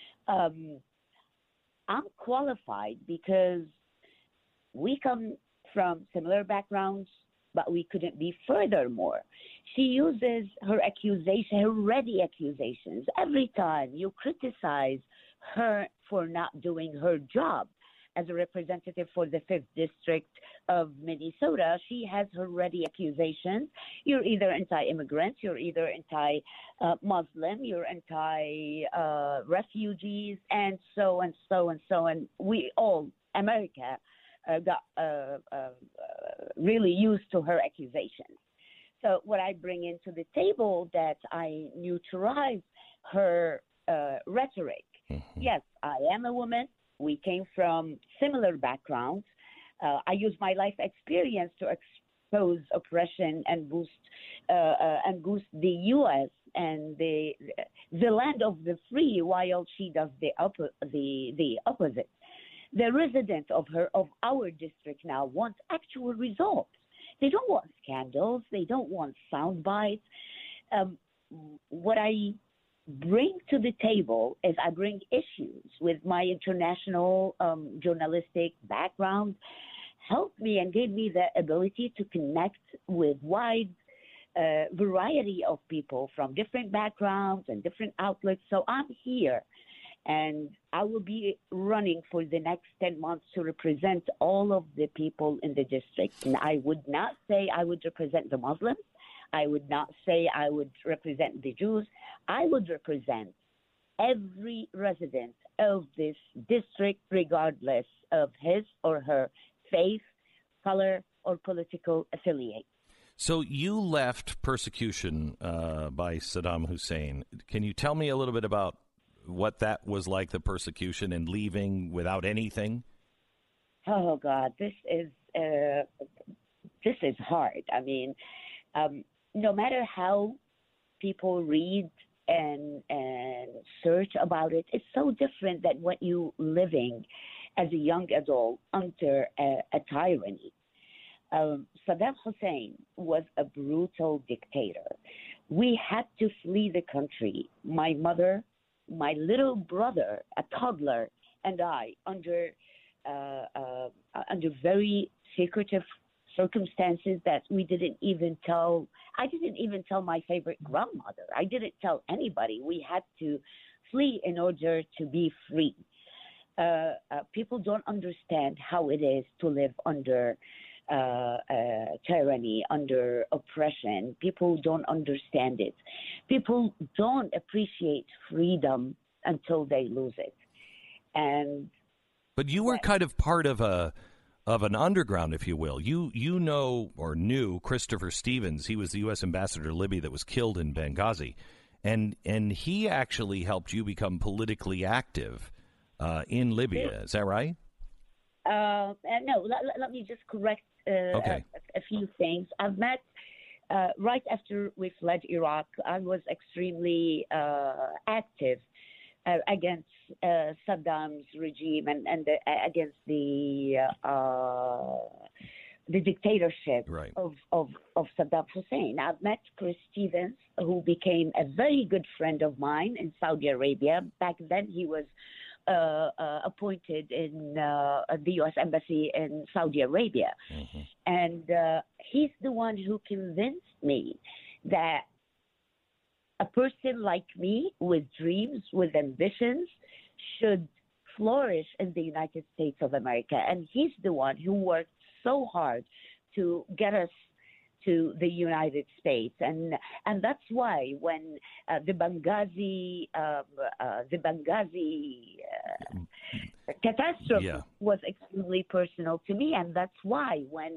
I'm qualified because we come from similar backgrounds, but we couldn't be furthermore. She uses her ready accusations. Every time you criticize her for not doing her job as a representative for the 5th District of Minnesota, she has her ready accusations. You're either anti-immigrant, you're either anti-Muslim, you're anti-refugees, and so and so and so. And we all, America, got really used to her accusations. So what I bring into the table that I neutralize her rhetoric. Mm-hmm. Yes, I am a woman. We came from similar backgrounds. I use my life experience to expose oppression and boost the U.S. and the land of the free, while she does the opposite. The residents of our district now want actual results. They don't want scandals. They don't want sound bites. What I bring to the table is I bring issues with my international journalistic background, helped me and gave me the ability to connect with wide variety of people from different backgrounds and different outlets. So I'm here, and I will be running for the next 10 months to represent all of the people in the district. And I would not say I would represent the Muslims. I would not say I would represent the Jews. I would represent every resident of this district, regardless of his or her faith, color, or political affiliate. So you left persecution by Saddam Hussein. Can you tell me a little bit about what that was like, the persecution, and leaving without anything? Oh, God, this is hard. I mean, no matter how people read and search about it, it's so different than what you living as a young adult under a tyranny. Saddam Hussein was a brutal dictator. We had to flee the country. My mother, my little brother, a toddler, and I, under very secretive circumstances that we didn't even tell. I didn't even tell my favorite grandmother. I didn't tell anybody. We had to flee in order to be free. People don't understand how it is to live under tyranny, under oppression. People don't understand it. People don't appreciate freedom until they lose it. But you were kind of part of an underground, if you will. You know or knew Christopher Stevens. He was the U.S. ambassador to Libya that was killed in Benghazi, and he actually helped you become politically active in Libya. Is that right? No. Let me just correct a few things. I've met right after we fled Iraq. I was extremely active against Saddam's regime and against the dictatorship of Saddam Hussein. I've met Chris Stevens, who became a very good friend of mine in Saudi Arabia. Back then, he was appointed in the U.S. Embassy in Saudi Arabia. Mm-hmm. And he's the one who convinced me that a person like me with dreams, with ambitions, should flourish in the United States of America. And he's the one who worked so hard to get us to the United States, and that's why when the Benghazi catastrophe was extremely personal to me, and that's why when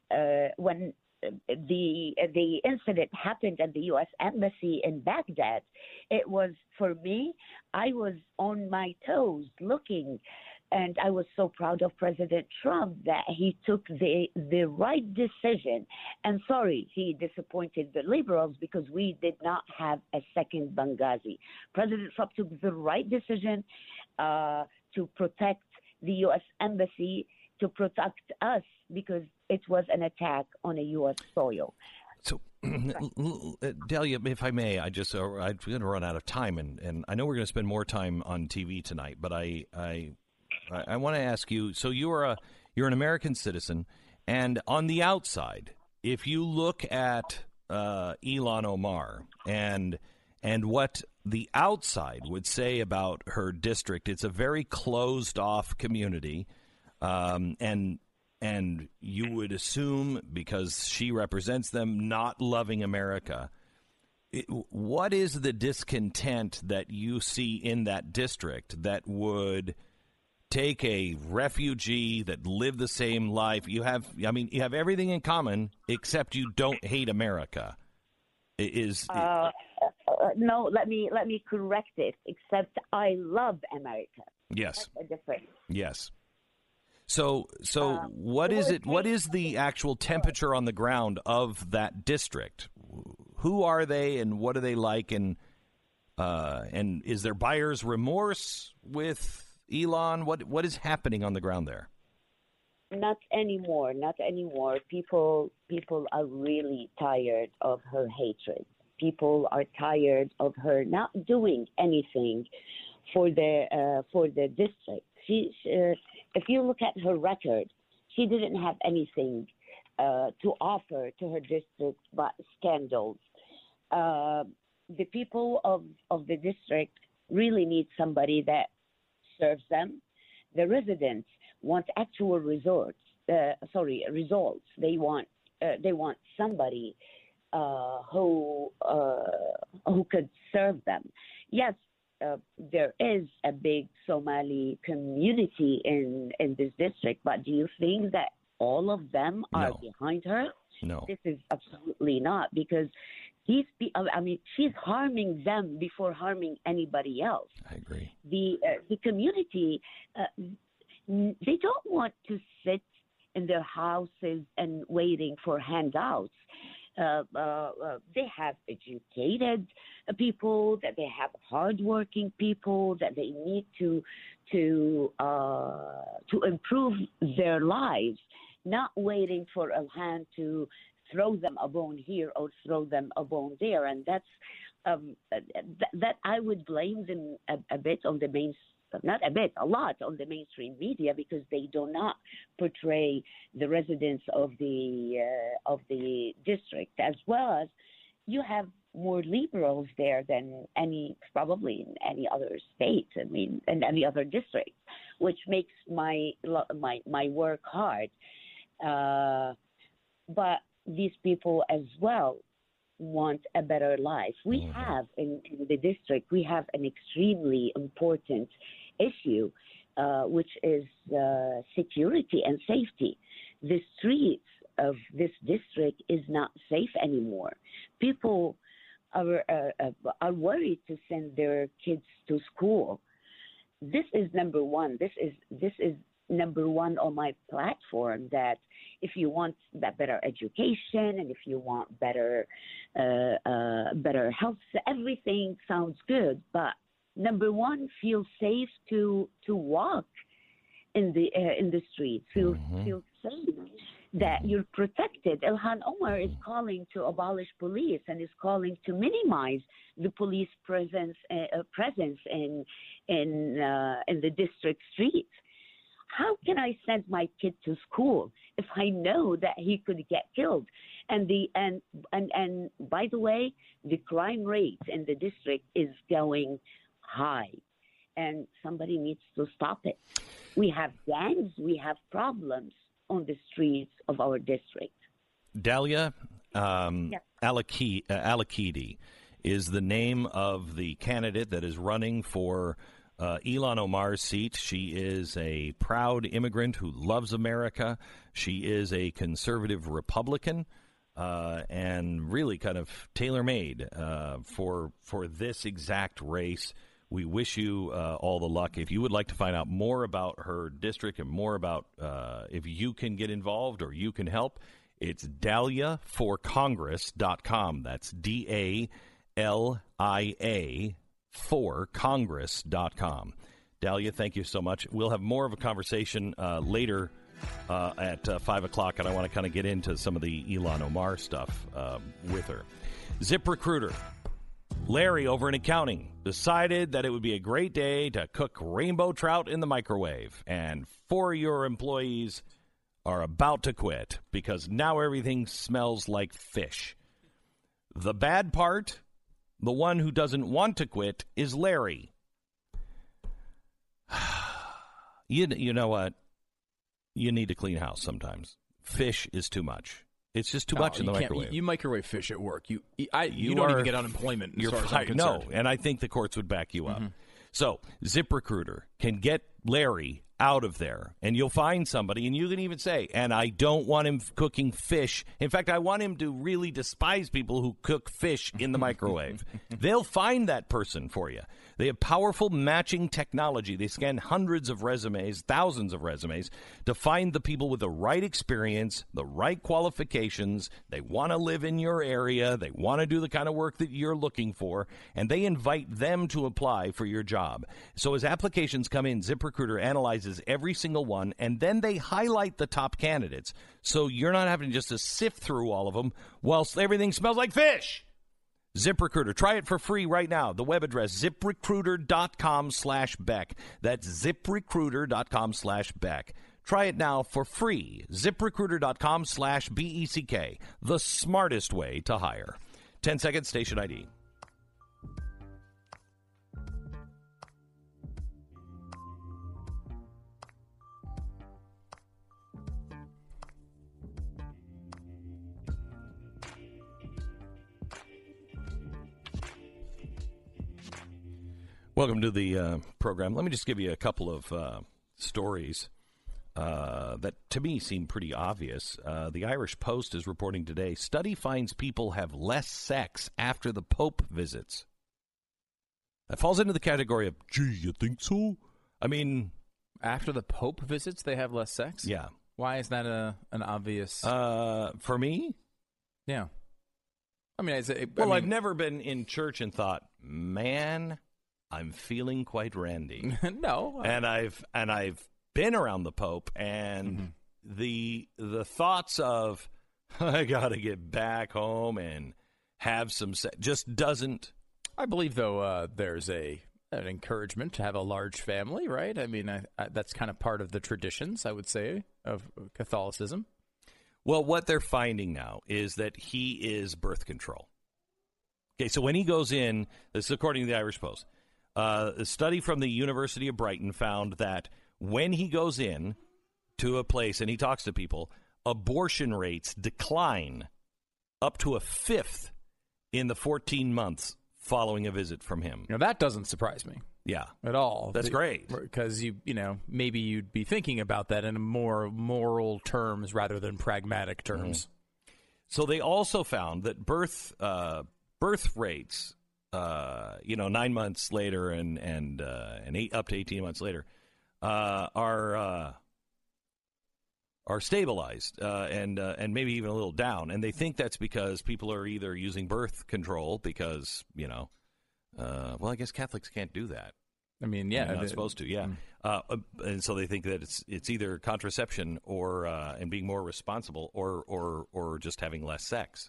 the incident happened at the U.S. Embassy in Baghdad, it was, for me, I was on my toes looking. And I was so proud of President Trump that he took the right decision. And sorry, he disappointed the liberals because we did not have a second Benghazi. President Trump took the right decision to protect the U.S. Embassy, to protect us, because it was an attack on a U.S. soil. So, Delia, if I may, I'm going to run out of time, and I know we're going to spend more time on TV tonight, but I want to ask you, so you're an American citizen, and on the outside, if you look at Ilhan Omar and what the outside would say about her district, it's a very closed-off community, and you would assume, because she represents them, not loving America. What is the discontent that you see in that district that would take a refugee that lived the same life? You have everything in common except you don't hate America. No, let me correct it. Except I love America. Yes. That's a difference. Yes. So what is it? What is the actual temperature on the ground of that district? Who are they, and what are they like, and is there buyer's remorse with Elon? What is happening on the ground there? Not anymore. People are really tired of her hatred. People are tired of her not doing anything for the district. If you look at her record, she didn't have anything to offer to her district but scandals. The people of the district really need somebody that serves them. The residents want actual results. They want somebody who could serve them. Yes, there is a big Somali community in this district, but do you think that all of them are behind her? No. This is absolutely not, because she's harming them before harming anybody else. I agree. The community, they don't want to sit in their houses and waiting for handouts. They have educated people, that they have hardworking people, that they need to improve their lives, not waiting for a hand to throw them a bone here or throw them a bone there. And that's that I would blame them a bit on the a lot on the mainstream media, because they do not portray the residents of the district, as well as you have more liberals there than probably in any other state. In any other district, which makes my work hard. But these people as well want a better life. We have in the district, we have an extremely important issue, which is security and safety. The streets of this district is not safe anymore. People are worried to send their kids to school. This is number one. This is number one on my platform, that if you want that better education and if you want better health, everything sounds good. But number one, feel safe to walk in the streets. Feel safe that you're protected. Ilhan Omar is calling to abolish police and is calling to minimize the police presence in the district streets. How can I send my kid to school if I know that he could get killed? And by the way, the crime rate in the district is going high, and somebody needs to stop it. We have gangs, we have problems on the streets of our district. Dalia Al-Akidi is the name of the candidate that is running for Ilhan Omar's seat. She is a proud immigrant who loves America. She is a conservative Republican and really kind of tailor-made for this exact race. We wish you all the luck. If you would like to find out more about her district and more about if you can get involved or you can help, it's daliaforcongress.com. That's DALIA for Congress.com. Dalia, thank you so much. We'll have more of a conversation later at 5 o'clock, and I want to kind of get into some of the Ilhan Omar stuff with her. ZipRecruiter. Larry over in accounting decided that it would be a great day to cook rainbow trout in the microwave, and 4 of your employees are about to quit because now everything smells like fish. The bad part, the one who doesn't want to quit, is Larry. You know what? You need to clean house sometimes. Fish is too much. It's just too much in the microwave. You microwave fish at work. You don't even get unemployment. As far as I'm concerned. No, and I think the courts would back you up. So ZipRecruiter can get Larry out of there, and you'll find somebody, and you can even say, and I don't want him cooking fish. In fact, I want him to really despise people who cook fish in the microwave. They'll find that person for you. They have powerful matching technology. They scan hundreds of resumes, thousands of resumes, to find the people with the right experience, the right qualifications. They want to live in your area. They want to do the kind of work that you're looking for, and they invite them to apply for your job. So as applications come in, ZipRecruiter analyzes every single one, and then they highlight the top candidates. So you're not having just to sift through all of them whilst everything smells like fish. ZipRecruiter. Try it for free right now. The web address, ZipRecruiter.com/Beck. That's ZipRecruiter.com/Beck. Try it now for free. ZipRecruiter.com/BECK. The smartest way to hire. 10 seconds, station ID. Welcome to the program. Let me just give you a couple of stories that to me seem pretty obvious. The Irish Post is reporting today, study finds people have less sex after the Pope visits. That falls into the category of, gee, you think so? I mean... After the Pope visits, they have less sex? Yeah. Why is that an obvious... For me? Yeah. I mean, I've never been in church and thought, man... I'm feeling quite randy. No. And I've been around the Pope, and the thoughts of I got to get back home and have some sex just doesn't. I believe, though, there's an encouragement to have a large family, right? I mean, that's kind of part of the traditions, I would say, of Catholicism. Well, what they're finding now is that he is birth control. Okay, so when he goes in, this is according to the Irish Post, a study from the University of Brighton found that when he goes in to a place and he talks to people, abortion rates decline up to a fifth in the 14 months following a visit from him. Now, that doesn't surprise me. Yeah. At all. That's great. Because, maybe you'd be thinking about that in more moral terms rather than pragmatic terms. So they also found that birth rates... 9 months later and up to 18 months later, are stabilized and maybe even a little down. And they think that's because people are either using birth control because, I guess Catholics can't do that. I mean, yeah. They're not supposed to, yeah. And so they think that it's either contraception or and being more responsible or just having less sex.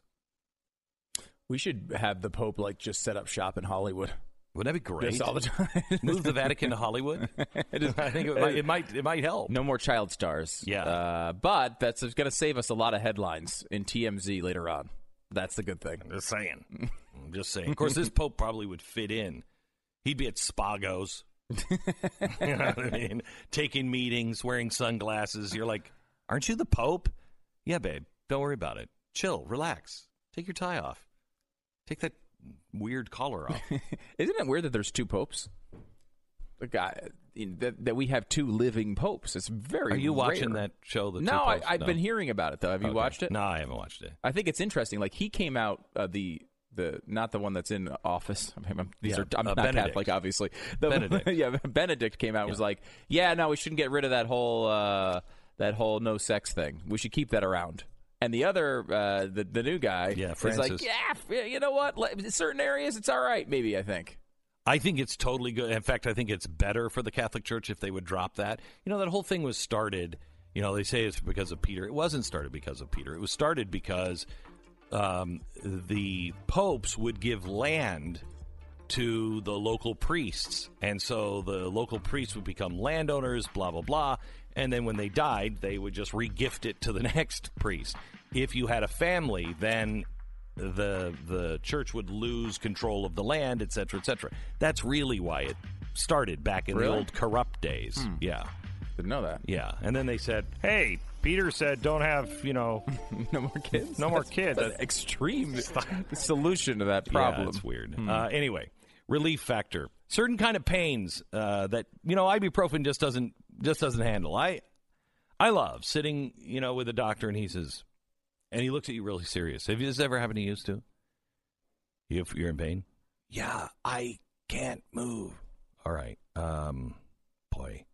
We should have the Pope just set up shop in Hollywood. Wouldn't that be great? Just all the time. Move the Vatican to Hollywood. I think it might help. No more child stars. Yeah, but that's going to save us a lot of headlines in TMZ later on. That's the good thing. I'm just saying. Of course, this Pope probably would fit in. He'd be at Spagos. You know what I mean? Taking meetings, wearing sunglasses. You're like, aren't you the Pope? Yeah, babe. Don't worry about it. Chill. Relax. Take your tie off. Take that weird collar off. Isn't it weird that there's two popes? The guy that we have two living popes. It's very. Are you rare. watching that show? No, I've been hearing about it though. Have you watched it? No, I haven't watched it. I think it's interesting. Like he came out the not the one that's in office. I'm not Benedict. Catholic, obviously. Benedict. Yeah, Benedict came out and was like, yeah, no, we shouldn't get rid of that whole no sex thing. We should keep that around. And the other, the new guy, is like, yeah, you know what? In certain areas, it's all right, maybe, I think. I think it's totally good. In fact, I think it's better for the Catholic Church if they would drop that. That whole thing was started, they say it's because of Peter. It wasn't started because of Peter. It was started because the popes would give land to the local priests. And so the local priests would become landowners, blah, blah, blah. And then when they died, they would just re-gift it to the next priest. If you had a family, then the church would lose control of the land, et cetera, et cetera. That's really why it started back in the old corrupt days. Yeah. Didn't know that. Yeah. And then they said, hey, Peter said don't have, no more kids. No more kids. That's an extreme solution to that problem. Yeah, it's weird. Anyway, relief factor. Certain kind of pains that, ibuprofen just doesn't handle. I love sitting, with a doctor and he says, and he looks at you really serious. Have you this ever happened to you too? You're in pain? Yeah, I can't move. All right. Boy.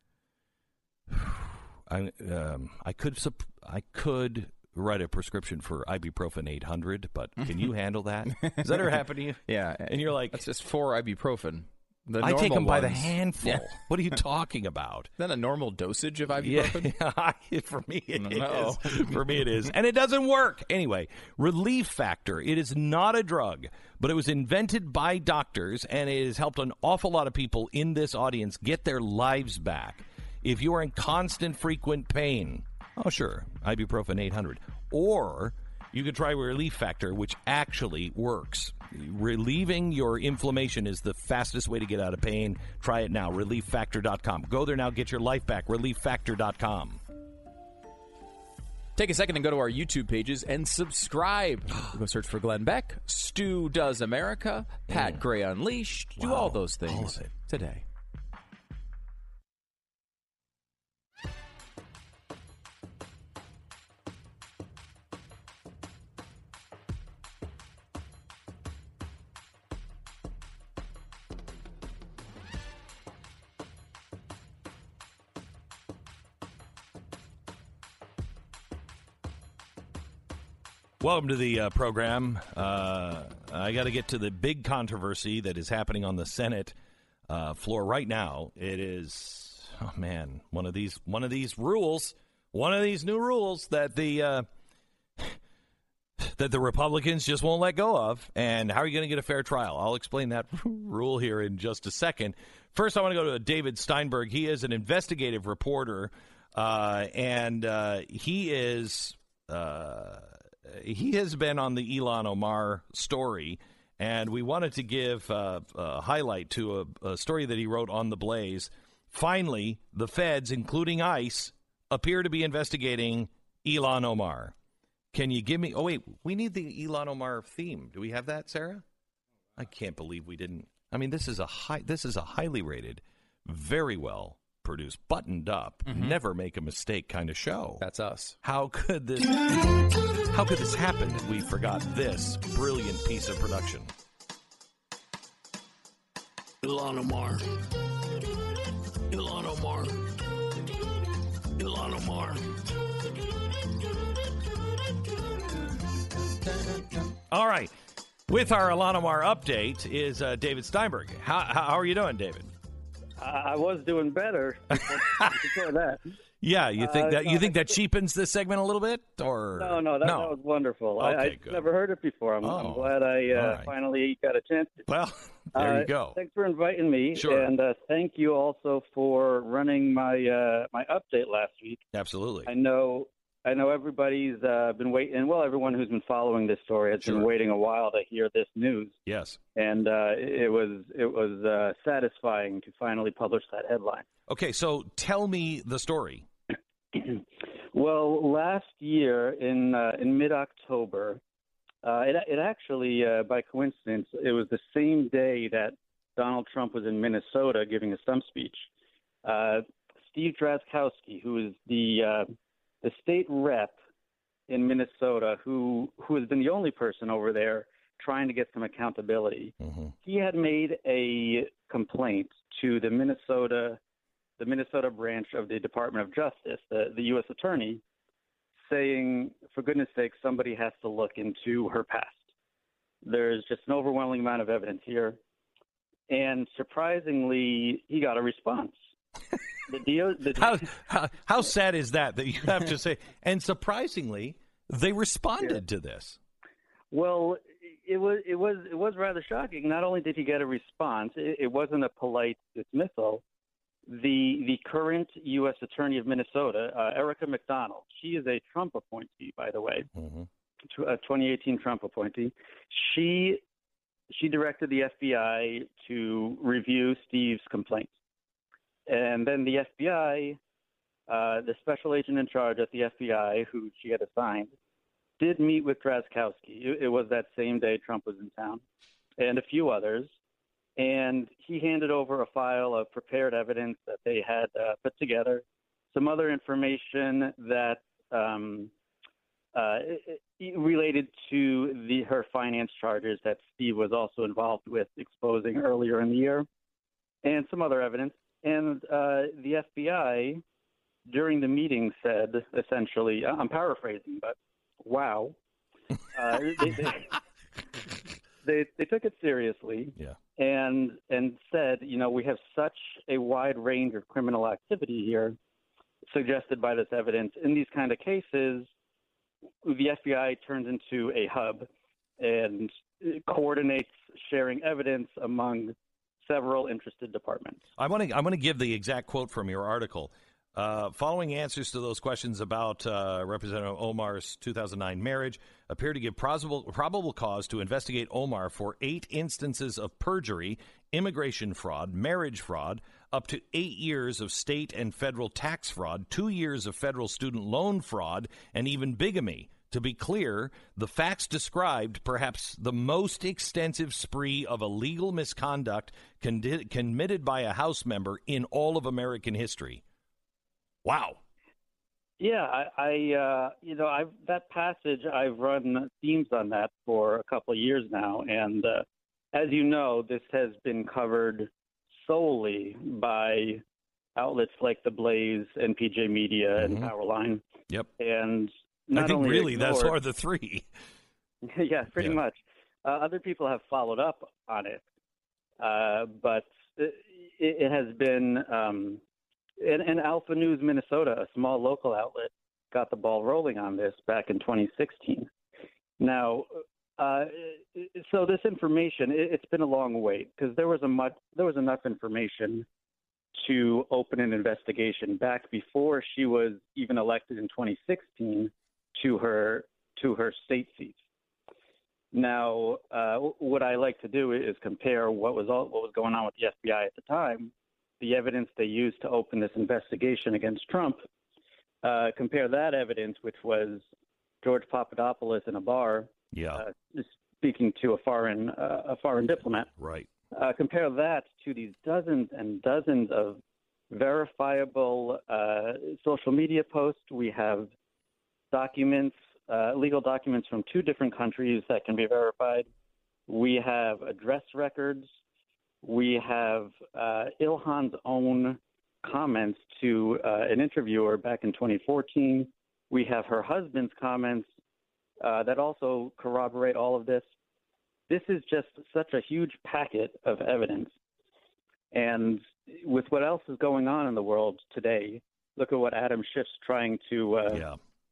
I could write a prescription for ibuprofen 800, but can you handle that? Does that ever happen to you? Yeah. And you're like... That's just 4 ibuprofen. I take them by the handful. Yeah. What are you talking about? Is that a normal dosage of ibuprofen? Yeah, for me it is. For me it is. And it doesn't work. Anyway, Relief Factor. It is not a drug, but it was invented by doctors, and it has helped an awful lot of people in this audience get their lives back. If you are in constant, frequent pain, oh, sure, ibuprofen 800. Or you could try Relief Factor, which actually works. Relieving your inflammation is the fastest way to get out of pain. Try it now, relieffactor.com. Go there now, get your life back, relieffactor.com. Take a second and go to our YouTube pages and subscribe. Go search for Glenn Beck, Stu Does America, Pat Gray Unleashed. Do all those things all of it. Today. Welcome to the program. I got to get to the big controversy that is happening on the Senate floor right now. It is, oh man, one of these rules, one of these new rules that the Republicans just won't let go of. And how are you going to get a fair trial? I'll explain that rule here in just a second. First, I want to go to David Steinberg. He is an investigative reporter, and he is. He has been on the Ilhan Omar story, and we wanted to give a highlight to a story that he wrote on The Blaze. Finally, the feds, including ICE, appear to be investigating Ilhan Omar. Can you give me... Oh, wait, we need the Ilhan Omar theme. Do we have that, Sarah? I can't believe we didn't. I mean, this is a highly rated, very well produced, buttoned up, never make a mistake kind of show. That's us. How could this happen that we forgot this brilliant piece of production? Ilhan Omar. Ilhan Omar. Ilhan Omar. All right. With our Ilhan Omar update is David Steinberg. How are you doing, David? I was doing better before that. Yeah, you think that cheapens this segment a little bit, or no? That was wonderful. Okay, I never heard it before. I'm glad I finally got a chance to. Well, there you go. Thanks for inviting me, sure. And thank you also for running my my update last week. Absolutely. I know everybody's been waiting. Well, everyone who's been following this story has been waiting a while to hear this news. Yes, and it was satisfying to finally publish that headline. Okay, so tell me the story. Well, last year in mid-October, it actually, by coincidence, it was the same day that Donald Trump was in Minnesota giving a stump speech. Steve Drazkowski, who is the state rep in Minnesota, who has been the only person over there trying to get some accountability, he had made a complaint to the Minnesota branch of the Department of Justice, the U.S. Attorney, saying, for goodness sake, somebody has to look into her past. There's just an overwhelming amount of evidence here. And surprisingly, he got a response. How sad is that you have to say? And surprisingly, they responded to this. Well, it was rather shocking. Not only did he get a response, it wasn't a polite dismissal. The current U.S. Attorney of Minnesota, Erica McDonald, she is a Trump appointee, by the way, a 2018 Trump appointee. She directed the FBI to review Steve's complaint. And then the FBI, the special agent in charge at the FBI, who she had assigned, did meet with Drazkowski. It was that same day Trump was in town, and a few others. And he handed over a file of prepared evidence that they had put together, some other information that related to her finance charges that Steve was also involved with exposing earlier in the year, and some other evidence. And the FBI, during the meeting, said essentially, I'm paraphrasing, but wow. They took it seriously, and said, we have such a wide range of criminal activity here, suggested by this evidence. In these kind of cases, the FBI turns into a hub and coordinates sharing evidence among several interested departments. I want to give the exact quote from your article. Following answers to those questions about Representative Omar's 2009 marriage appear to give probable cause to investigate Omar for 8 instances of perjury, immigration fraud, marriage fraud, up to 8 years of state and federal tax fraud, 2 years of federal student loan fraud, and even bigamy. To be clear, the facts described perhaps the most extensive spree of illegal misconduct committed by a House member in all of American history. Wow. Yeah, I've that passage, I've run themes on that for a couple of years now, and as you know, this has been covered solely by outlets like The Blaze, NPJ Media, and Powerline. Yep. And I think really those are the three. Yeah, pretty much. Other people have followed up on it, but it has been. And Alpha News Minnesota, a small local outlet, got the ball rolling on this back in 2016. Now, so this information, it's been a long wait because there was enough information to open an investigation back before she was even elected in 2016 to her state seats. Now, what I like to do is compare what was going on with the FBI at the time, the evidence they used to open this investigation against Trump, compare that evidence, which was George Papadopoulos in a bar, speaking to a foreign diplomat. Right. Compare that to these dozens and dozens of verifiable social media posts. We have documents, legal documents from 2 different countries that can be verified. We have address records. We have Ilhan's own comments to an interviewer back in 2014. We have her husband's comments that also corroborate all of this. This is just such a huge packet of evidence. And with what else is going on in the world today, look at what Adam Schiff's trying to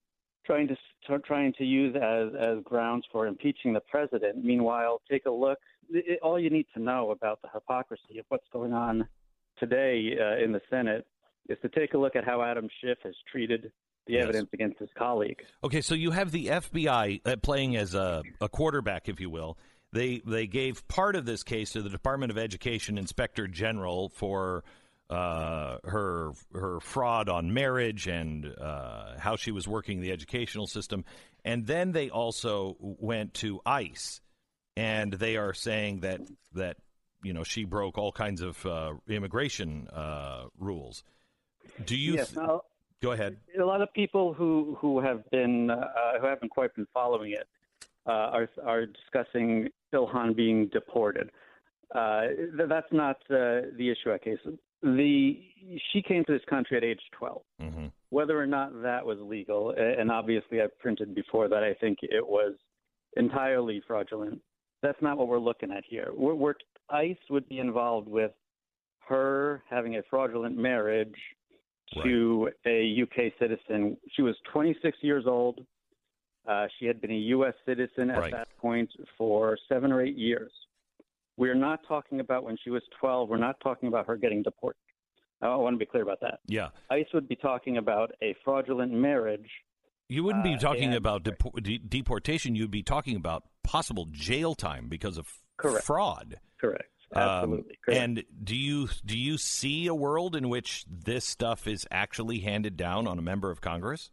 use as grounds for impeaching the president. Meanwhile, take a look. All you need to know about the hypocrisy of what's going on today in the Senate is to take a look at how Adam Schiff has treated the evidence against his colleague. Okay, so you have the FBI playing as a quarterback, if you will. They gave part of this case to the Department of Education Inspector General for her fraud on marriage and how she was working the educational system. And then they also went to ICE, and they are saying that she broke all kinds of immigration rules. Do you go ahead? A lot of people who haven't quite been following it are discussing Ilhan being deported. That's not the issue at case. She came to this country at age 12. Mm-hmm. Whether or not that was legal, and obviously I've printed before that I think it was entirely fraudulent. That's not what we're looking at here. ICE would be involved with her having a fraudulent marriage to a UK citizen. She was 26 years old. She had been a U.S. citizen at that point for 7 or 8 years. We're not talking about when she was 12. We're not talking about her getting deported. I want to be clear about that. Yeah. ICE would be talking about a fraudulent marriage. You wouldn't be talking about deportation. You'd be talking about possible jail time because of fraud. Correct. Absolutely. Correct. And do you see a world in which this stuff is actually handed down on a member of Congress?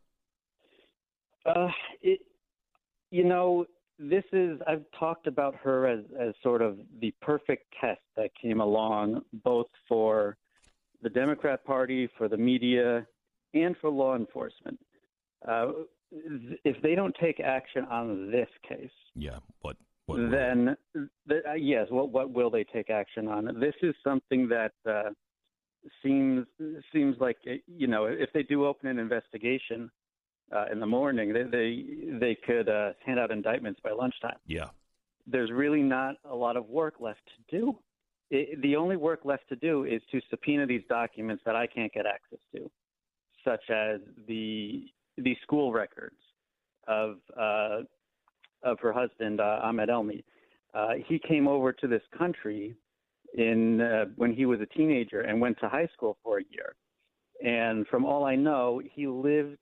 I've talked about her as sort of the perfect test that came along both for the Democrat Party, for the media, and for law enforcement. if they don't take action on this case, what then yes, what will they take action on? This is something that seems like, if they do open an investigation in the morning, they could hand out indictments by lunchtime. Yeah. There's really not a lot of work left to do. The only work left to do is to subpoena these documents that I can't get access to, such as the school records of her husband, Ahmed Elmi. He came over to this country when he was a teenager and went to high school for a year. And from all I know, he lived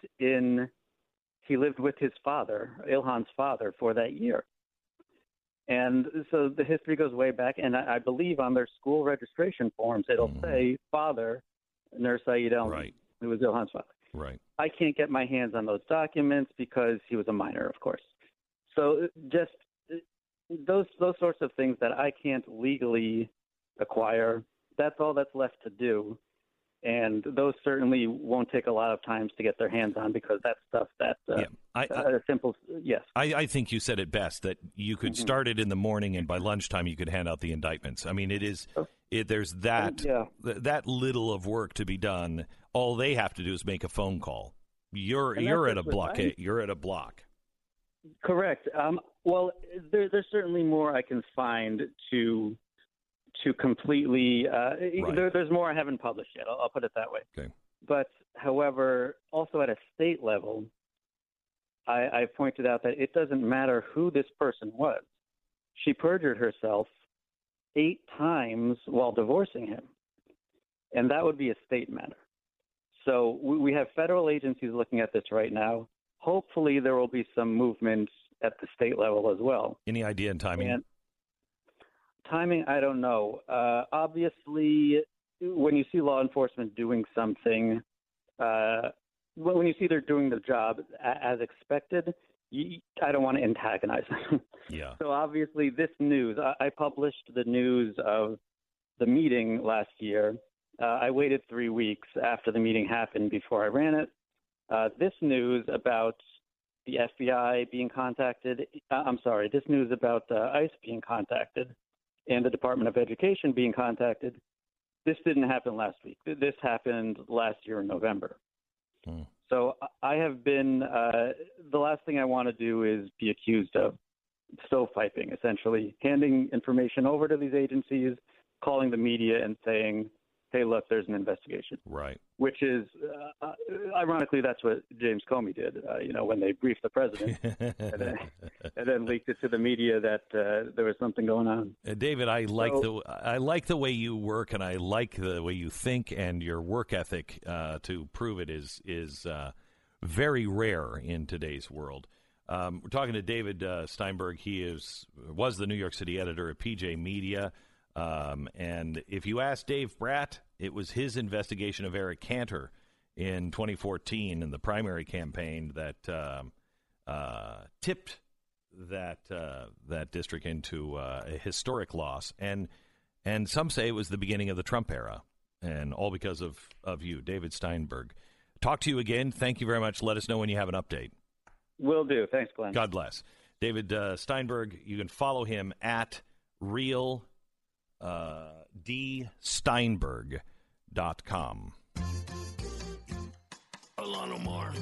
with his father, Ilhan's father, for that year. And so the history goes way back, and I believe on their school registration forms, it'll say father, Nur Saeed Elmi, who was Ilhan's father. Right. I can't get my hands on those documents because he was a minor, of course. So just those sorts of things that I can't legally acquire, that's all that's left to do. And those certainly won't take a lot of time to get their hands on, because that's stuff that simple. Yes, I think you said it best, that you could start it in the morning, and by lunchtime you could hand out the indictments. I mean, there's that little of work to be done. All they have to do is make a phone call. You're at a blockade. You're at a block. Correct. Well, there's certainly more I can find to completely there's more I haven't published yet. I'll put it that way. Okay. But however, also at a state level, I pointed out that it doesn't matter who this person was. She perjured herself 8 times while divorcing him, and that would be a state matter. So we have federal agencies looking at this right now. Hopefully there will be some movement at the state level as well. Any idea in timing? Timing, I don't know. Obviously, when you see law enforcement doing something, when you see they're doing the job as expected, I don't want to antagonize them. Yeah. So obviously this news, I published the news of the meeting last year. I waited 3 weeks after the meeting happened before I ran it. This news about the FBI being contacted, this news about ICE being contacted and the Department of Education being contacted, this didn't happen last week. This happened last year in November. So I have been, the last thing I want to do is be accused of stovepiping, essentially handing information over to these agencies, calling the media and saying, hey, look, there's an investigation. Right. Which is, ironically, that's what James Comey did, when they briefed the president and then leaked it to the media that there was something going on. David, I like the way you work, and I like the way you think, and your work ethic to prove it is very rare in today's world. We're talking to David Steinberg. He was the New York City editor at PJ Media. And if you ask Dave Bratt, it was his investigation of Eric Cantor in 2014 in the primary campaign that tipped that district into a historic loss. And some say it was the beginning of the Trump era, and all because of you, David Steinberg. Talk to you again. Thank you very much. Let us know when you have an update. Will do. Thanks, Glenn. God bless. David Steinberg, you can follow him at real dsteinberg.com. Ilhan Omar.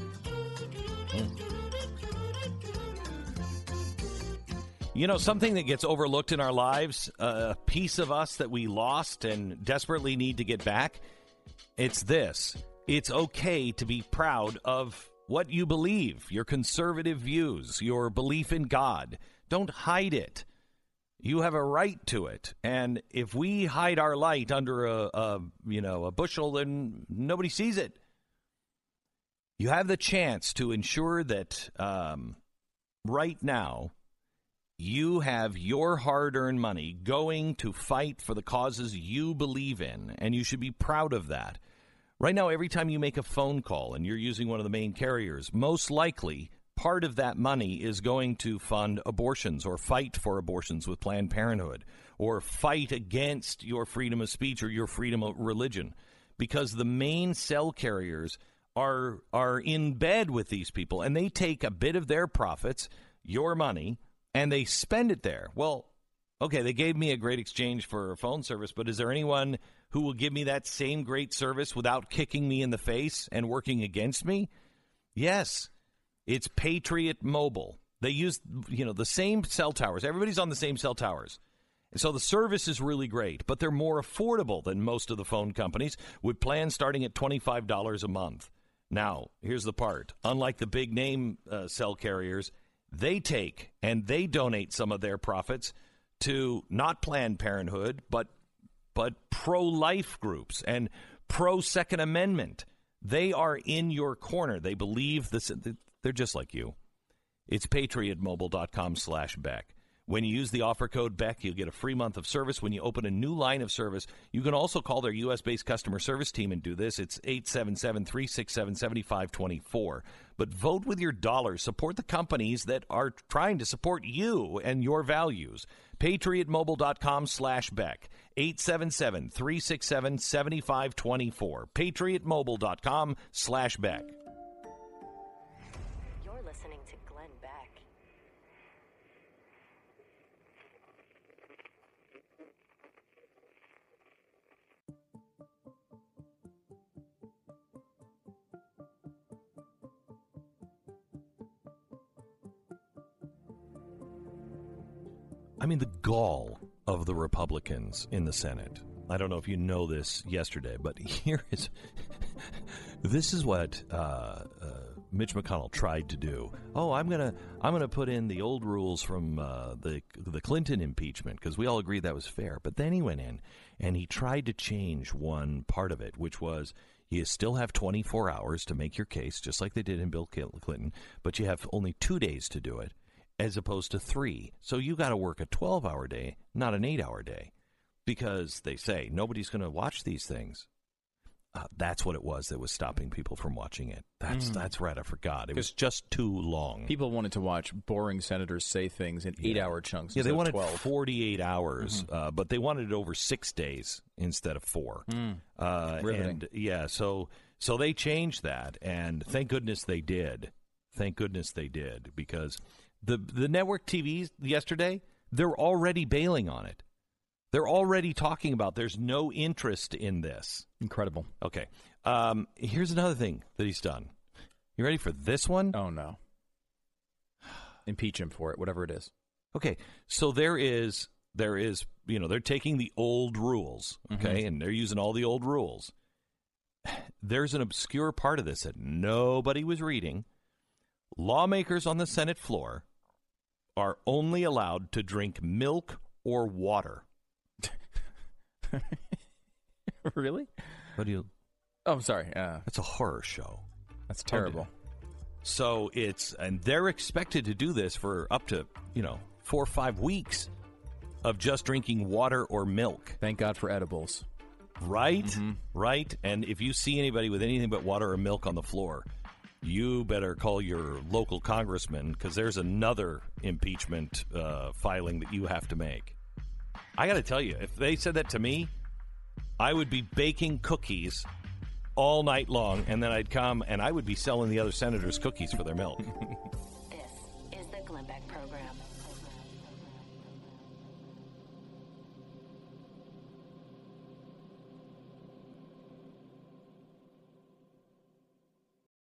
You know, something that gets overlooked in our lives, a piece of us that we lost and desperately need to get back, it's this. It's okay to be proud of what you believe, your conservative views, your belief in God. Don't hide it. You have a right to it, and if we hide our light under a bushel, then nobody sees it. You have the chance to ensure that right now you have your hard-earned money going to fight for the causes you believe in, and you should be proud of that. Right now, every time you make a phone call and you're using one of the main carriers, most likely part of that money is going to fund abortions or fight for abortions with Planned Parenthood or fight against your freedom of speech or your freedom of religion, because the main cell carriers are in bed with these people, and they take a bit of their profits, your money, and they spend it there. Well, okay, they gave me a great exchange for a phone service, but is there anyone who will give me that same great service without kicking me in the face and working against me? Yes, it's Patriot Mobile. They use, the same cell towers. Everybody's on the same cell towers. And so the service is really great, but they're more affordable than most of the phone companies, with plans starting at $25 a month. Now, here's the part. Unlike the big name cell carriers, they take and they donate some of their profits to not Planned Parenthood, but pro-life groups and pro-Second Amendment. They are in your corner. They believe this. They're just like you. It's patriotmobile.com/Beck. When you use the offer code Beck, you'll get a free month of service. When you open a new line of service, you can also call their U.S.-based customer service team and do this. It's 877-367-7524. But vote with your dollars. Support the companies that are trying to support you and your values. PatriotMobile.com/Beck. 877-367-7524. PatriotMobile.com/Beck. You're listening to Glenn Beck. I mean, the gall of the Republicans in the Senate. I don't know if you know this yesterday, but this is what Mitch McConnell tried to do. Oh, I'm gonna put in the old rules from the Clinton impeachment because we all agreed that was fair. But then he went in and he tried to change one part of it, which was you still have 24 hours to make your case, just like they did in Bill Clinton, but you have only 2 days to do it, as opposed to 3. So you got to work a 12-hour day, not an 8-hour day, because they say nobody's going to watch these things. That's what it was that was stopping people from watching it. That's right. I forgot. It was just too long. People wanted to watch boring senators say things in 8-hour chunks. Yeah, they wanted 12. 48 hours, but they wanted it over 6 days instead of 4. Riveting. And so they changed that, and thank goodness they did. Thank goodness they did, because the network TVs yesterday, they're already bailing on it. They're already talking about there's no interest in this. Incredible. Okay. Here's another thing that he's done. You ready for this one? Oh, no. Impeach him for it, whatever it is. Okay. So there is, they're taking the old rules, okay, and they're using all the old rules. There's an obscure part of this that nobody was reading. Lawmakers on the Senate floor are only allowed to drink milk or water. Really? What do you? Oh, I'm sorry. That's a horror show. That's terrible. So and they're expected to do this for up to 4 or 5 weeks of just drinking water or milk. Thank God for edibles. Right, right. And if you see anybody with anything but water or milk on the floor, you better call your local congressman, because there's another impeachment filing that you have to make. I got to tell you, if they said that to me, I would be baking cookies all night long, and then I'd come and I would be selling the other senators cookies for their milk.